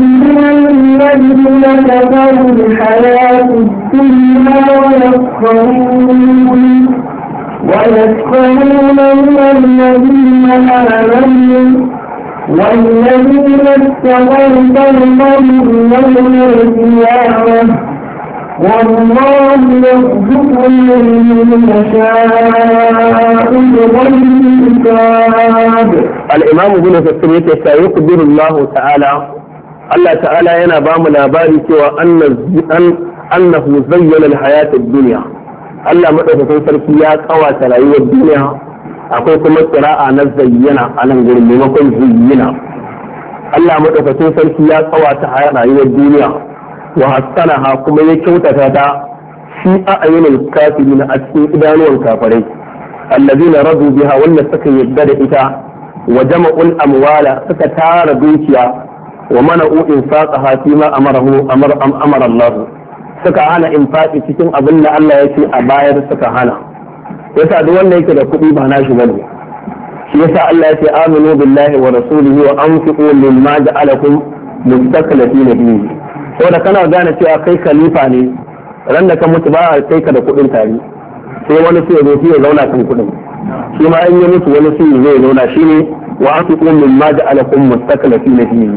الذين كفروا الحياة الدنيا ويسخرون ويسخرون من الذين آمنوا والذين اتقوا فوقهم يوم القيامة والله يرزق من يشاء بغير حساب. الإمام ابن كثير سيقدر الله تعالى الله تعالى ينا بام لاباري سوى أن أنه زين الحياة الدنيا الله مدرسة سركيا قوى تلايو الدنيا أقول كما قراءة نزينا على نقول لمكن زينا الله مدرسة سركيا قوى تلايو الدنيا وحسنها كما يكوتها في أعين الكافرين أسفل إدانوا الكافرين الذين رضوا بها ولا سكن يبدأ إتا وجمعوا الأموال سكتار دوكيا ومنعوا إنفاقها فيما أمره أمر أم أمر الله سكهانا إنفاق cikin abin da Allah ya ce a bayar suka hana yasa duk wanda yake da kuɗi ba nashi bane shi yasa Allah ya ce aminu billahi wa rasulihi wa anfiqu mimma ja'alakum mustaqlifina bihi saboda kana gane cewa kai khalifa ne ran da ka mutu ba kai ka da kuɗin tare sai wani sai ya zo ya zauna kan kuɗin shi ma in ya mutu wani sai zai zauna shi ne wa anfiqu mimma ja'alakum mustaqlifina fihi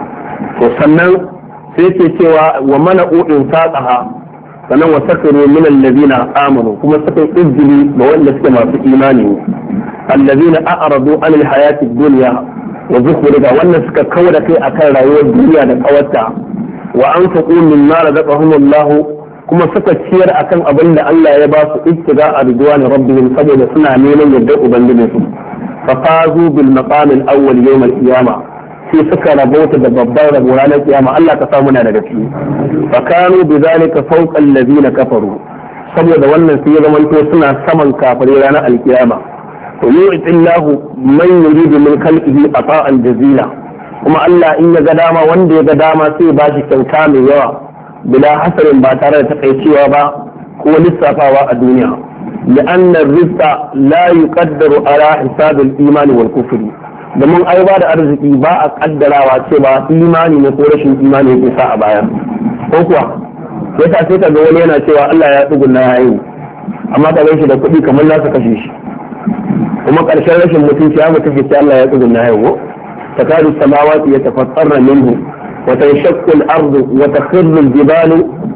to sannan sai ke cewa wa mana'u infaqaha sannan wa sakaru min alladhina amanu kuma suka izini ga wanda suke masu imani alladhina a'radu anil hayati dunya wa zukhruha wannan suka kauda kai akan rayuwar duniya da kawarta wa anfaqu mimma razaqahumullah kuma suka ciyar akan abin da Allah ya ba su ittiga a ridwan rabbihim saboda suna neman yardar ubangijin su fa fazu bil maqam al awwal yawm al qiyama sai suka rabota da babbar rabo ranar kiyama Allah ka samu na daga ciki fa kanu bi zalika fawqa alladhina kafaru saboda wannan sai ya zamanto suna saman kafirai ranar al qiyama to yu'ti Allahu man yuridu min khalqihi ata'an jazila kuma Allah in ya ga dama wanda ya ga dama sai ba shi kyauta mai yawa bila hasarin ba tare da takaicewa ba ko lissafawa a duniya li'anna rizqa la yuqaddaru ala hisab al-iman wal kufr domin ai ba da arziki ba a kaddarawa cewa imani ne ko rashin imani yake sa a baya ko kuwa yasa sai ka ga wani yana cewa Allah ya tsugunna yayi amma ka gan shi da kuɗi kamar za ka kashe shi kuma ƙarshen rashin mutunci ya mutu sai Allah ya tsugunna yayi تكاد السماوات يتفطرن منه وتنشق الأرض وتخر الجبال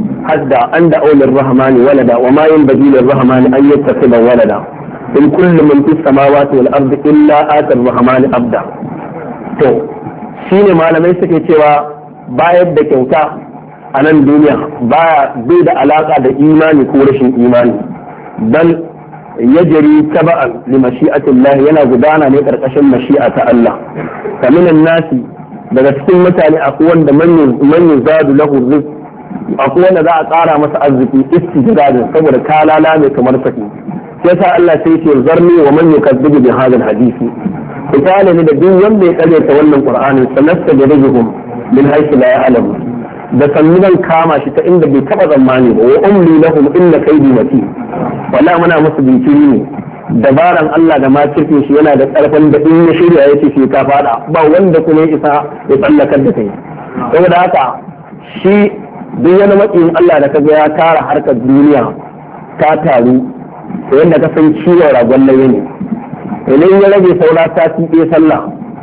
حتى أن دعوا للرحمن ولدا وما ينبغي للرحمن أن يتخذ ولدا إن كل من في السماوات والأرض إلا آتى الرحمن أبدا to shine malamai suke cewa bayar da kyauta a nan duniya baya bai da alaka da imani ko rashin imani dan yajri taba'an li mashi'atillah yana gudana ne karkashin mashi'a ta Allah kaminan nasi daga cikin mutane akwai wanda man yuzadu lahu rizq akwai wanda za a ƙara masa arziki istijradin saboda kalala ne kamar saki sai sa Allah sai ce zarni wa man yukazzibu bi hadha hadisi misali ne da duk wanda ya karyata wannan qur'anin sanasta da rajulun min haythu la ya'lamu da sannan kama shi ta inda bai taba zamani ba wa umli lahum inna kaydi mati wala muna musu bincike ne dabaran Allah da ma cikin shi yana da karfin da in ya shirya yace shi ka fada ba wanda kuma ya isa ya tsallakar da kai saboda haka shi duk wani matsayin Allah da kaga ya tara harkar duniya ta taru to yanda ka san ciwon ragon laye ne idan ya rage saura sati ɗaya sallah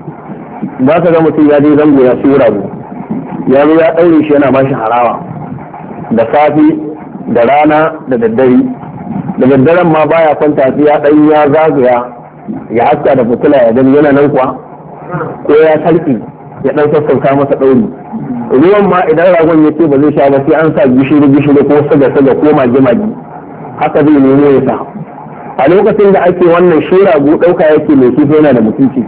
ba ka ga mutum ya je zango ya siyo rago ya zo ya ɗaure shi yana bashi harawa da safi da rana da daddare da daddaren ma baya kwanta sai ya ɗan ya zagaya ya haska da fitila ya gani yana nan kuwa ko ya sarki ya ɗan sassauka masa ɗauri ruwan ma idan ragon ya ce ba zai sha ba sai an sa gishiri gishiri ko saga saga ko mage mage haka zai nemo ya sa a lokacin da ake wannan shi rago ɗauka yake mai kifi yana da mutunci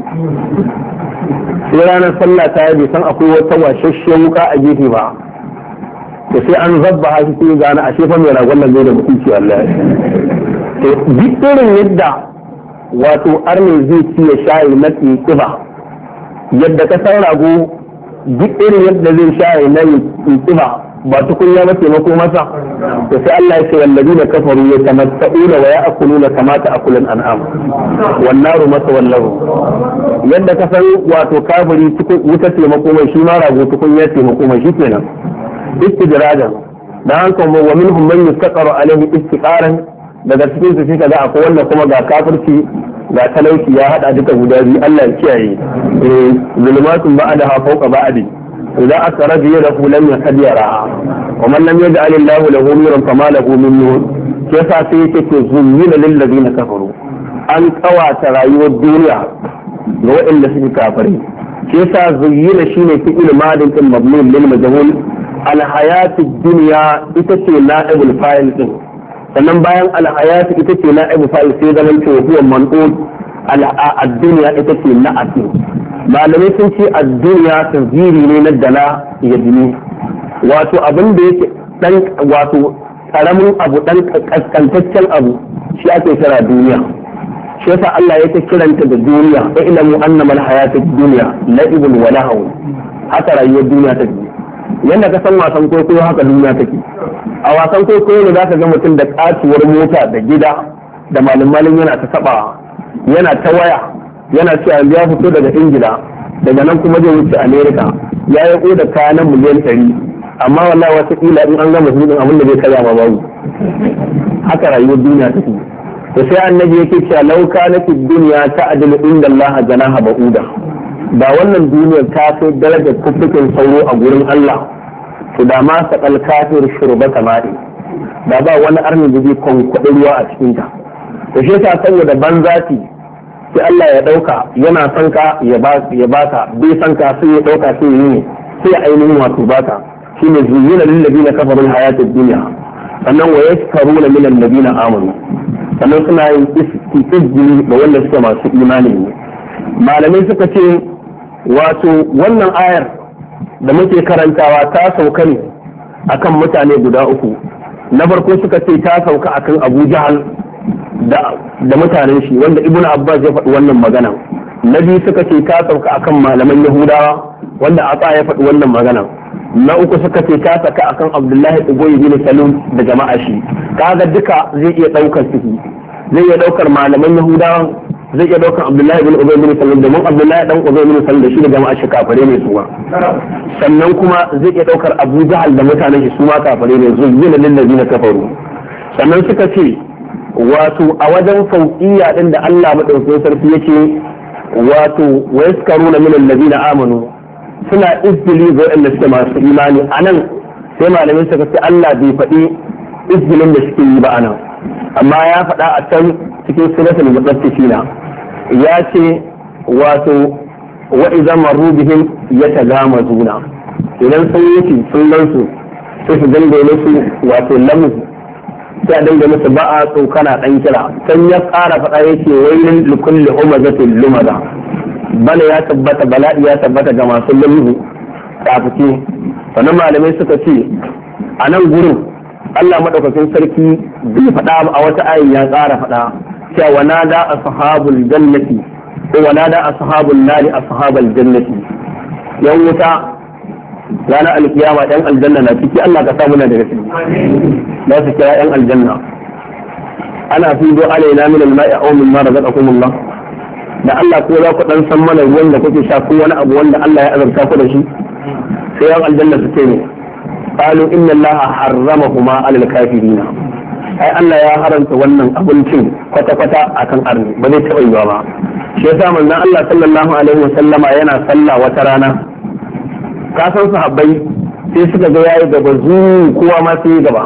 sai ranar sallah ta yi san akwai wata washashshiyar wuka a gefe ba to sai an zabba shi sai gane a shefa mai ragon nan zai da mutunci Allah to duk irin yadda wato arne zai ci ya shayi na kiba yadda ka san rago duk irin yadda zai shayi na kiba ba tukunya ba taimako masa to sai Allah ya ce walladina kafaru yatamatta'una wa ya'kuluna kama ta'kulul an'am wan naru masawallahu yadda ka san wato kafiri wuta taimako mai shi ma rago tukunya taimako mai shi kenan istidrajan dan haka wa minhum man yastaqaru alaihi istiqaran daga cikin su shi kaga akwai wanda kuma ga kafirci ga talauci ya hada duka guda biyu Allah ya kiyaye eh zulumatun ba'daha fawqa ba'di إذا أخرج يده لم يكد يراها ومن لم يجعل الله له نورا فما له من نور كيف سيكت زين للذين كفروا أن قوى ترايو الدنيا لو إلا سيكت كافرين كيف زين شين في المال المضمون للمجهول الحياة الدنيا إتسي نائب الفاعل sannan bayan alhayatu ita ce na'ibu fa'il sai zaman ce huwa man'ud ad-dunya ita ce na'atu malamai sun ce ad-dunya taziri ne na dala yadini wato abin da yake dan wato karamin abu dan kaskantaccen abu shi ake kira duniya shi yasa Allah yake kiranta da duniya fa ilamu annama al-hayatu ad-dunya la'ibun wa lahu haka rayuwar duniya take yanda ka san wasan kwaikwayo haka duniya take a wasan kwaikwayo ne zaka ga mutum da katuwar mota da gida da malin yana ta taba yana ta waya yana cewa ya fito daga ingila daga nan kuma zai wuce america ya yi da kayan miliyan ɗari amma wallahi wata kila in an gama hudun abin da zai karya ma babu haka rayuwar duniya take to sai annabi yake cewa law kanat ad-dunya ta'dilu inda Allah janaha ba'uda da wannan duniyar ta kai darajar kufukin sauro a gurin Allah to da ma sakal kafir shurbata ma'i da ba wani arni da zai kwankwaɗi ruwa a cikin ta to shi yasa saboda banzati sai Allah ya dauka yana son ka ya ba ya baka bai son ka sai ya dauka sai yi sai ya ainihin wato baka shine zuyyina lil ladina kafaru al hayatid dunya sannan wa yaskaruna min alladina amanu sannan suna yin istijili da wanda suke masu imani ne malamai suka ce wato wannan ayar da muke karantawa ta sauka ne akan mutane guda uku na farko suka ce ta sauka akan Abu Jahal da da mutanen shi wanda Ibn Abbas ya faɗi wannan magana na biyu suka ce ta sauka akan malaman Yahudawa wanda Ata ya faɗi wannan magana na uku suka ce ta saka akan Abdullahi Ubay bin Salul da jama'a shi kaga duka zai iya daukar su zai iya daukar malaman Yahudawa zai iya daukar Abdullahi bin Ubay bin Salul domin Abdullahi dan Ubay bin Salul da shi da jama'a shi kafare ne su sannan kuma zai iya daukar Abu Jahal da mutanen shi su ma kafare ne zuyyina lil ladina kafaru sannan suka ce wato a wajen fauqiyya din da Allah madaukakin sarki yake wato wa yaskaruna min alladina amanu suna izgili ga wanda suke masu imani anan sai malamai suka ce Allah bai faɗi izgilin da suke yi ba anan amma ya faɗa a can cikin suratul mutaffifina ya ce wato wa idza marru bihim yatagamazuna idan sun yi sun gan su sai su dinga musu wato lamu sai a dinga musu ba'a tsokana dan kira san ya ƙara faɗa yake wailin likulli umazatin lumaza bala ya tabbata bala'i ya tabbata ga masu lamu kafike sannan malamai suka ce a nan gurin Allah madaukakin sarki bai faɗa a wata ayin ya ƙara faɗa cewa nada ashabul jannati ko nada ashabul nari ashabul jannati yan wuta ranar alkiyama yan aljanna na ciki Allah ka samu na daga ciki za su kira yan aljanna ana fi do alaina min al-ma'i aw min ma razaqakumullah da Allah ko za ku dan san mana ruwan da kuke sha ko wani abu wanda Allah ya azurta ku da shi sai yan aljanna su ce ne qalu inna allaha harramahuma alal kafirina ai Allah ya haranta wannan abincin kwata kwata akan arni ba zai taba yiwa ba shi yasa manzon Allah sallallahu alaihi wasallama yana sallah wata rana ka san sahabbai sai suka ga yayi gaba zu kowa ma sai gaba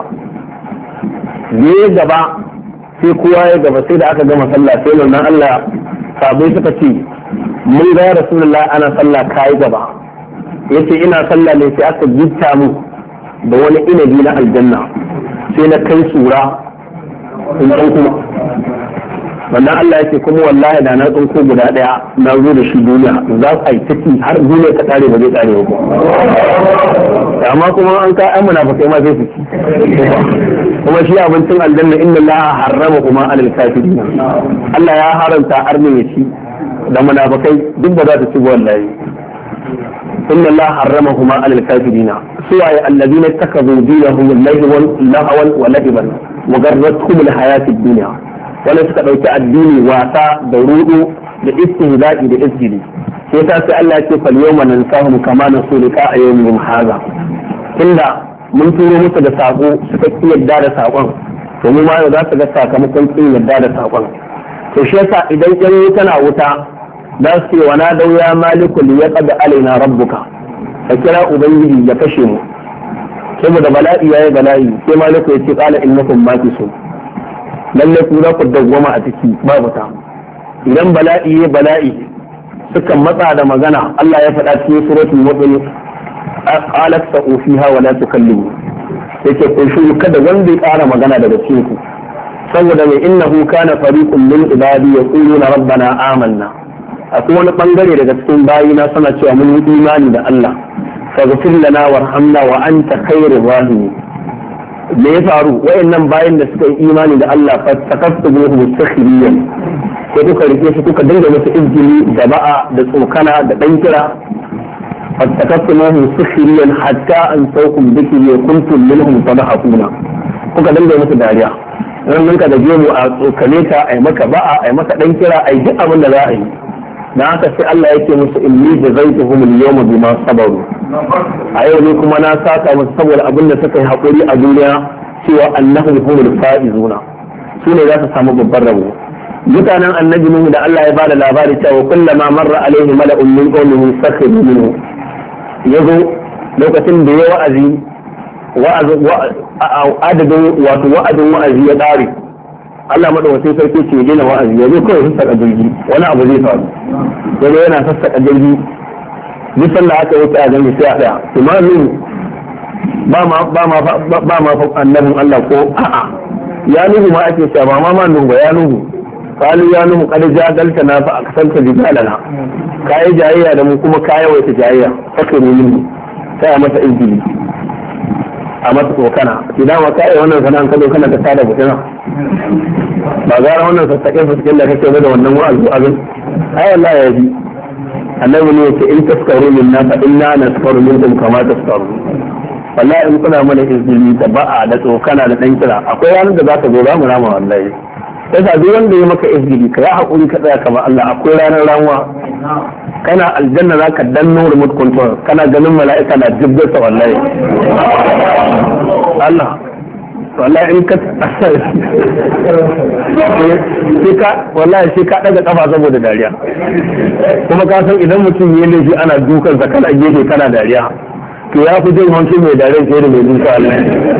yayi gaba sai kowa ya gaba sai da aka gama sallah sai manzon Allah sahabbai suka ce mun ga rasulullahi ana sallah kai gaba yace ina sallah ne sai aka gitta mu da wani inabi na aljanna sai na kai sura in tsanko wannan Allah yake kuma wallahi da na tsanko guda daya na zo da shi duniya za ku ai tafi har duniya ta kare ba zai kare ba amma kuma an ka ai munafikai ma zai fici kuma shi abincin aljanna inna Allah harrama kuma alal kafirin Allah ya haranta arme shi da munafikai duk ba za ta ci wallahi inna Allah harramahuma alal kafirina suwaye alladhina takazu dinahum lahwan lahwan wa la'iban wa garratkum al hayatid dunya wala suka dauki addini wasa da rudu da istihza'i da isjili sai ta sai Allah ya ce fal yawma nansahum kama nasu liqa yawmihim hadha tunda mun turo musu da sako suka ki yadda da sakon to mu ma za su ga sakamakon kin yadda da sakon to shi yasa idan yan tana wuta za su ce wa na dau ya maliku li yaqad alaina rabbuka ka kira ubangiji ya kashe mu saboda bala'i yayi bala'i sai maliku ya ce qala innakum makisun lalle ku za ku dawwama a ciki babu ta idan bala'i ya bala'i suka matsa da magana Allah ya faɗa cikin suratul mu'min qalat sa'u fiha wa la tukallimu yake ku shi kada wanda ya ƙara magana daga cikin ku saboda mai innahu kana fariqun min ibadi yaquluna rabbana amanna akwai wani bangare daga cikin bayina suna cewa mun yi imani da Allah faghfir lana warhamna wa anta khairur rahimin me ya faru wayannan bayin da suka yi imani da Allah fa takaftubuhu mustakhiriyan ko kuka rike su kuka dinga musu izgili da ba'a da tsokana da dan kira fa takaftubuhu mustakhiriyan hatta an saukum biki kuntum minhum tadhakuna kuka dinga musu dariya ran ninka da gemu a tsokane ka ai maka ba'a ai maka dan kira ai duk abin da za a yi na haka sai Allah yake musu inni jazaituhum al-yawma bima sabaru a yau ne kuma na saka musu saboda abin da suka yi hakuri a duniya cewa annahum humul faizuna su ne za su samu babban rabo mutanen annabi Nuhu da Allah ya bada labari cewa kullama marra alaihi mala'un min qawmihi sakhiru minhu yazo lokacin da ya wa'azi adadin wato wa'adin wa'azi ya ƙare Allah madawacin sarki ce ya gina wa'azi ya zo kawai sassaka jirgi wani abu zai faru yanzu yana sassaka jirgi duk da aka yi a gani sai a ɗaya imamin ba ma ba ma ba ma annabin Allah ko a'a ya nuhu ma ake cewa ba ma ma nuhu ba ya nuhu qalu ya nuhu qad jadalta na fa aksanta bibalana kai jayayya da mu kuma kai waita jayayya saka ne mun sai a masa injili a masa kokana idan ma kai wannan sanan ka zo kana ta tada butuna ba gara wannan sassaƙe fuskin da kake da wannan wa'azi azin ai Allah ya ji annabi ne yake in taskaru min na fa inna naskaru minkum kama taskaru wallahi in kuna mana izini da ba'a da tsokana da dan kira akwai ranar da zaka zo za mu rama wallahi sai sa duk wanda ya maka izini ka ya hakuri ka tsaya kama Allah akwai ranar ranwa kana aljanna zaka danno remote control kana ganin mala'ika na jibgarsa wallahi Allah wallahi in ka wallahi sai ka daga kafa saboda dariya kuma ka san idan mutum ya laifi ana dukan sa kana gefe kana dariya to ya fi jin hankali mai dariya fiye da mai duka Allah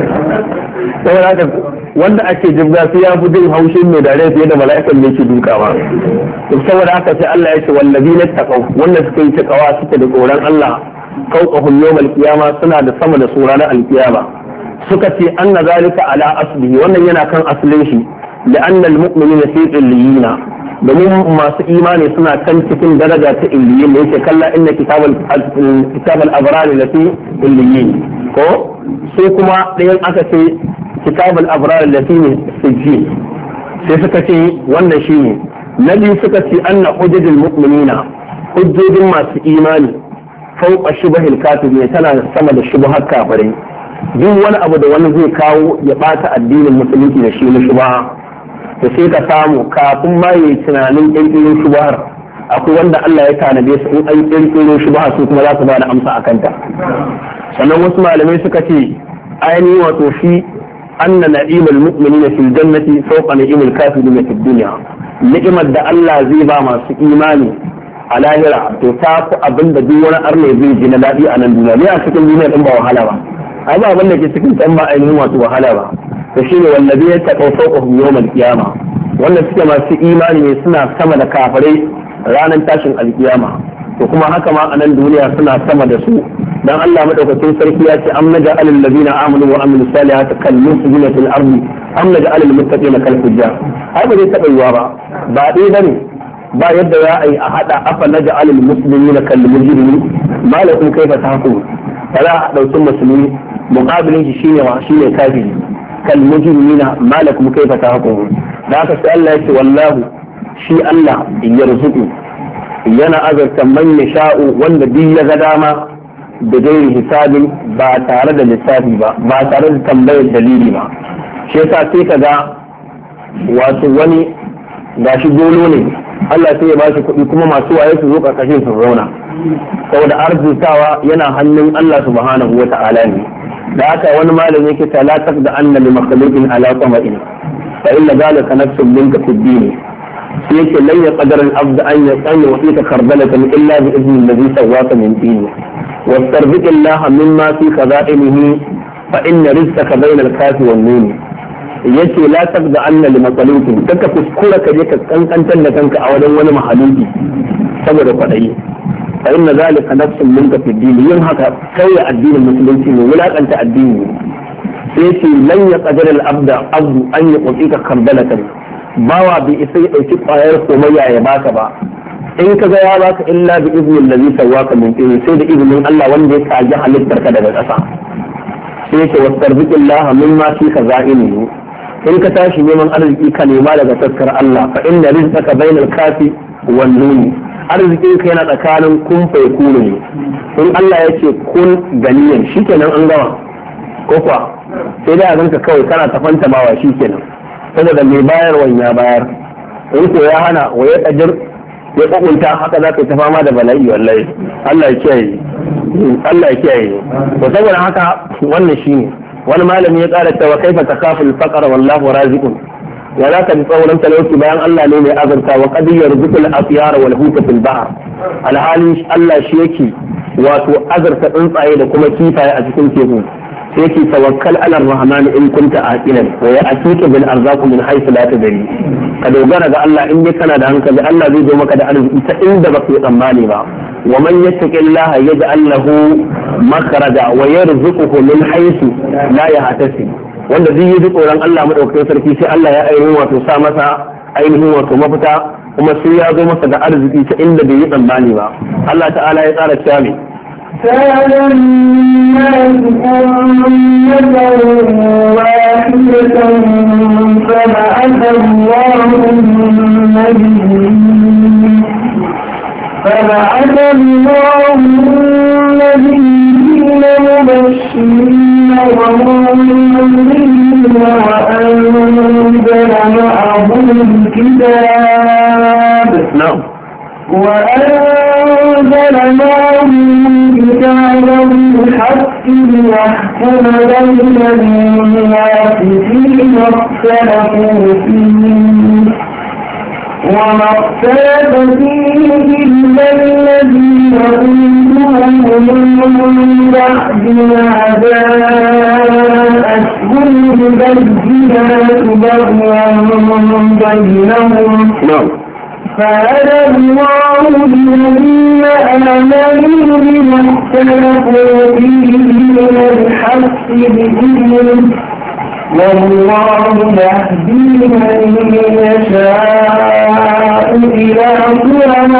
saboda haka wanda ake jibga sai ya fi jin haushin mai dariya fiye da mala'ikan da yake dukawa to saboda haka sai Allah ya ce wallazina taqaw wanda suka yi taqawa suke da tsoron Allah fawqahum yawmal qiyama suna da sama da sura na alqiyama suka ce anna zalika ala aslihi wannan yana kan asalin shi la'anna almu'minina fi illiyina domin masu imani suna kan cikin daraja ta illiyin da yake kalla inna kitabal kitabal abrar lati illiyin ko sai kuma ɗayan aka ce kitabal abrar lati sijjin sai suka ce wannan shine nabi suka ce anna hujjatul mu'minina hujjojin masu imani fawqa shubahil kafirin tana sama da shubhar kafirai duk wani abu da wani zai kawo ya bata addinin musulunci da shi na shubha da sai ka samu kafin ma yi tunanin ƙirƙirin shubhar akwai wanda Allah ya tanade su in an ƙirƙiro shubha su kuma za su ba da amsa a kanta sannan wasu malamai suka ce ainihin wato shi anna na'imul mu'minina fil jannati fawqa na'imul kafirin fid dunya ni'imar da Allah zai ba masu imani a lahira to ta fi abin da duk wani arne zai ji na daɗi a nan duniya ne a cikin duniya din ba wahala ba ai ba abin da ke cikin can ba ainihin wato wahala ba to shine wallabi ya taɓa fawqahum yawmal qiyama wanda suke masu imani ne suna sama da kafirai ranar tashin alkiyama to kuma haka ma a nan duniya suna sama da su dan Allah madaukakin sarki ya ce am naj'al alladhina amanu wa amilus salihati kal mufsidina fil ardi am naj'al al muttaqina kal fujjar ai ba zai taɓa yiwa ba ba dai bane ba yadda za a yi a hada afa naj'al al muslimina kal mujrimin malakum kaifa tahkum za a dauki musulmi muqabilin shi shine wa shine kafiri kal mujrimina malakum kaifa tahkum da haka sai Allah ya ce wallahu shi Allah yarzuqu yana azarta man yasha'u wanda duk ya ga dama da gairi hisabin ba tare da lissafi ba ba tare da tambayar dalili ba. shi yasa sai ka ga wato wani gashi dolo ne Allah sai ya ba shi kuɗi kuma masu waye su zo ƙarƙashin su zauna saboda arzikawa yana hannun Allah subhanahu wa ta'ala ne. da haka wani malami yake ta la taqda anna li makhluqin ala qama'in fa inna zalika nafsun minka fi din sai yake lan yaqdar al-abd an yaqani wa fika kardalatan illa bi idni alladhi sawwaka min din واسترزق الله مما في خزائنه فإن رزقك بين الكاف والنون yace la tabda anna li masalukin kaka kuskura ka je ka kankantar da kanka a wajen wani mahaluki saboda kwadayi fa inna zalika nafsun minka fi din yin haka kai addinin musulunci ne wulakanta addini sai yace lan yaqdir al abda abdu an yuqika kardalatan bawa bi sai dauki kwayar komayya ya baka ba in ka ga ya baka illa bi iznin ladhi sawwaka min tin sai da izinin Allah wanda ya kaji halittar ka daga ƙasa sai yake wastarbiqillaha mimma fi khaza'inihi in ka tashi neman arziki ka nema daga taskar Allah fa inna rizqaka bainal kafi wan nun arzikin ka yana tsakanin kun fa yakunu ne in Allah ya ce kun ganiyan shikenan an gama ko kuwa sai da ganka kawai kana tafanta bawa shikenan saboda mai bayarwan ya bayar in ko ya hana wa ya ajir ya kokunta haka za ka yi ta fama da bala'i wallahi Allah ya kiyaye Allah ya kiyaye to saboda haka wannan shine wani malami ya ƙara cewa kaifa takaful faqra wallahu raziqun ya za ka ji tsauran talauci bayan Allah ne mai azurta wa qad yarzuqul atyara wal huta fil bahr alhali Allah shi yake wato azurta tsuntsaye da kuma kifaye a cikin teku sai ki tawakkal ala rahman in kunta aqilan wa ya'tika bil arzaq min haythu la tadri ka dogara ga Allah in dai kana da hankali Allah zai zo maka da arziki ta inda baka yi tsammani ba wa man yattaqillaha yaj'al lahu makhraja wa yarzuquhu min haythu la yahtasib wanda zai yi tsoron Allah madaukakin sarki sai Allah ya ainihin wato sa masa ainihin wato mafita kuma sai ya zo masa da arziki ta inda bai yi tsammani ba Allah ta'ala ya tsara cewa كان الناس أمة واحدة فبعث الله النبيين فبعث الله النبيين مبشرين ومنذرين وأنزل معهم الكتاب وأنزل معهم الكتاب بالحق ليحكم بين الناس فيما اختلفوا فيه وما اختلف فيه إلا الذين أوتوه من بعد ما جاءتهم البينات بغيا بينهم فهدى الله الذين آمنوا بما اختلفوا فيه من الحق بإذنه والله يهدي من يشاء إلى صراط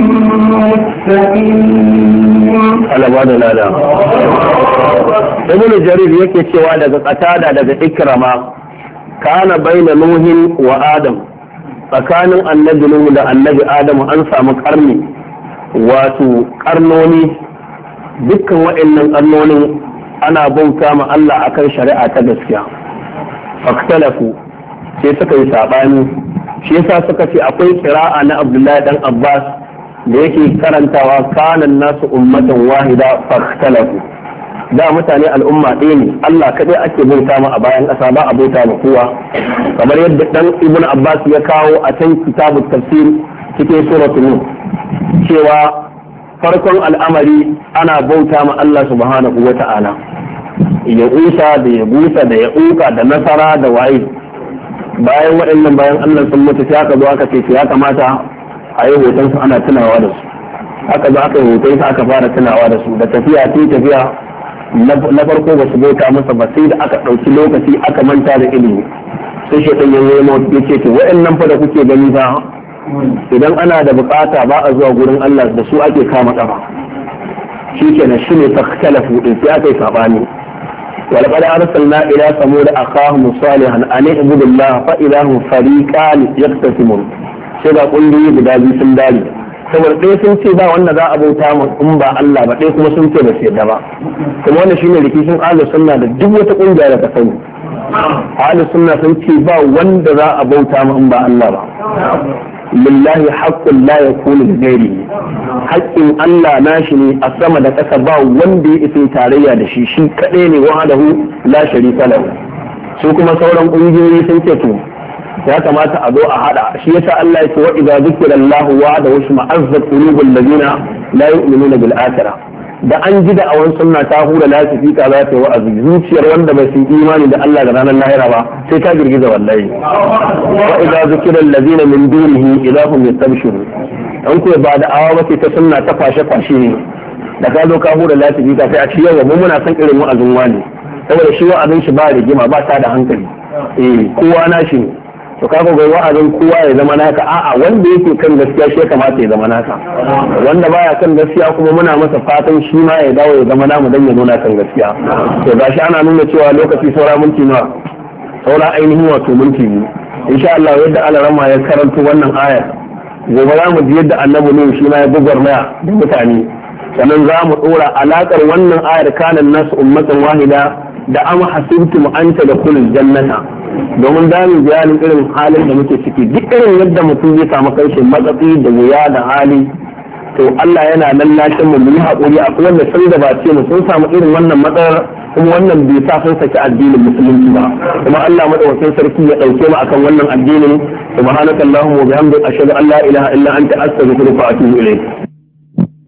مستقيم. على بعض الآلاء. ابن جرير yake cewa daga qatada daga ikrama kana baina nuhin wa adam tsakanin annabi nuhu da annabi adamu an samu karni wato karnoni dukkan waɗannan karnonin ana bauta ma Allah akan shari'a ta gaskiya faktalafu sai suka yi sabani shi yasa suka ce akwai qira'a na Abdullahi dan Abbas da yake karantawa kanan nasu ummatan wahida faktalafu da mutane al'umma ɗaya ne Allah kadai ake bauta ma a bayan ƙasa ba a bauta ma kowa kamar yadda dan Ibn Abbas ya kawo a can kitabut tafsir cikin suratul nur cewa farkon al'amari ana bauta ma Allah subhanahu wa ta'ala ya usa da ya busa da ya uka da nasara da waye bayan waɗannan bayan Allah sun mutu sai aka zo aka ce ya kamata a yi hoton su ana tunawa da su aka zo aka yi hoton su aka fara tunawa da su da tafiya sai tafiya na farko ba su bauta masa ba sai da aka ɗauki lokaci aka manta da ilimi sai shi ɗan yanzu ya ce to waɗannan fa da kuke gani fa idan ana da bukata ba a zuwa gurin Allah da su ake kama kafa shi kenan shi ne faktalafu din sai aka yi sabani ولقد أرسلنا إلى ثمود أخاهم صالحا أن اعبدوا الله فإذا هم فريقان يختصمون sai da kungiyoyi guda biyu sun dare saboda ɗaya sun ce ba wanda za a bauta mu in ba Allah ba, ɗaya kuma sun ce ba su yadda ba. Kuma wannan shine rikicin ahlus sunna da duk wata kungiya da ka sani. Ahlus sunna sun ce ba wanda za a bauta mu in ba Allah ba. Lillahi haqqun la yakunu li ghairihi. Haƙƙin Allah nashi ne a sama da ƙasa, ba wanda ya isa tarayya da shi, shi kaɗai ne wahdahu la sharika lahu. Su kuma sauran ƙungiyoyi sun ce to ya kamata a zo a hada, shi yasa Allah ya ce wa idza zikra Allah wa da wasu ma'azzat qulubul ladina la yu'minuna bil akhirah. Da an ji da awan sunna ta hura lasifika za ta yi wa'azi, zuciyar wanda bai yi imani da Allah da ranar lahira ba sai ta girgiza wallahi. Wa idza zikra alladhina min dunihi idza hum yastabshirun. an ko ba da awa ba ta sunna ta kwashe kwashe ne da ka zo ka hura lasifika sai a ci yawa mu muna san irin wa'azin wani, saboda shi wa'azin shi ba rigima ba ta da hankali, eh kowa na shi ne. To kaga ga wa'azin kowa ya zama naka, a'a wanda yake kan gaskiya shi ya kamata ya zama naka, wanda baya kan gaskiya kuma muna masa fatan shi ma ya dawo ya zama namu dan ya nuna kan gaskiya. To gashi ana nuna cewa lokaci saura minti nawa, saura ainihin wato minti biyu. Insha Allah yadda Alarama ya karanto wannan ayar, gobe za mu ji yadda annabi ne shi ma ya gwagwarmaya da mutane, sannan za mu dora alakar wannan ayar kanan nasu ummatan wahida da ama hasibtum anta da kulul jannata, domin damin bayanin irin halin da muke ciki. Duk irin yadda mutum ya samu karshen matsatsi da wuya da hali, to Allah yana lallashin mu mu yi haƙuri. Akwai wanda sun gabace mu sun samu irin wannan matsalar, kuma wannan bai sa sun saki addinin musulunci ba, kuma Allah madaukakin sarki ya dauke mu akan wannan addinin. Subhanakallahumma wa bihamdika ashhadu an la ilaha illa anta astaghfiruka wa atubu ilayk.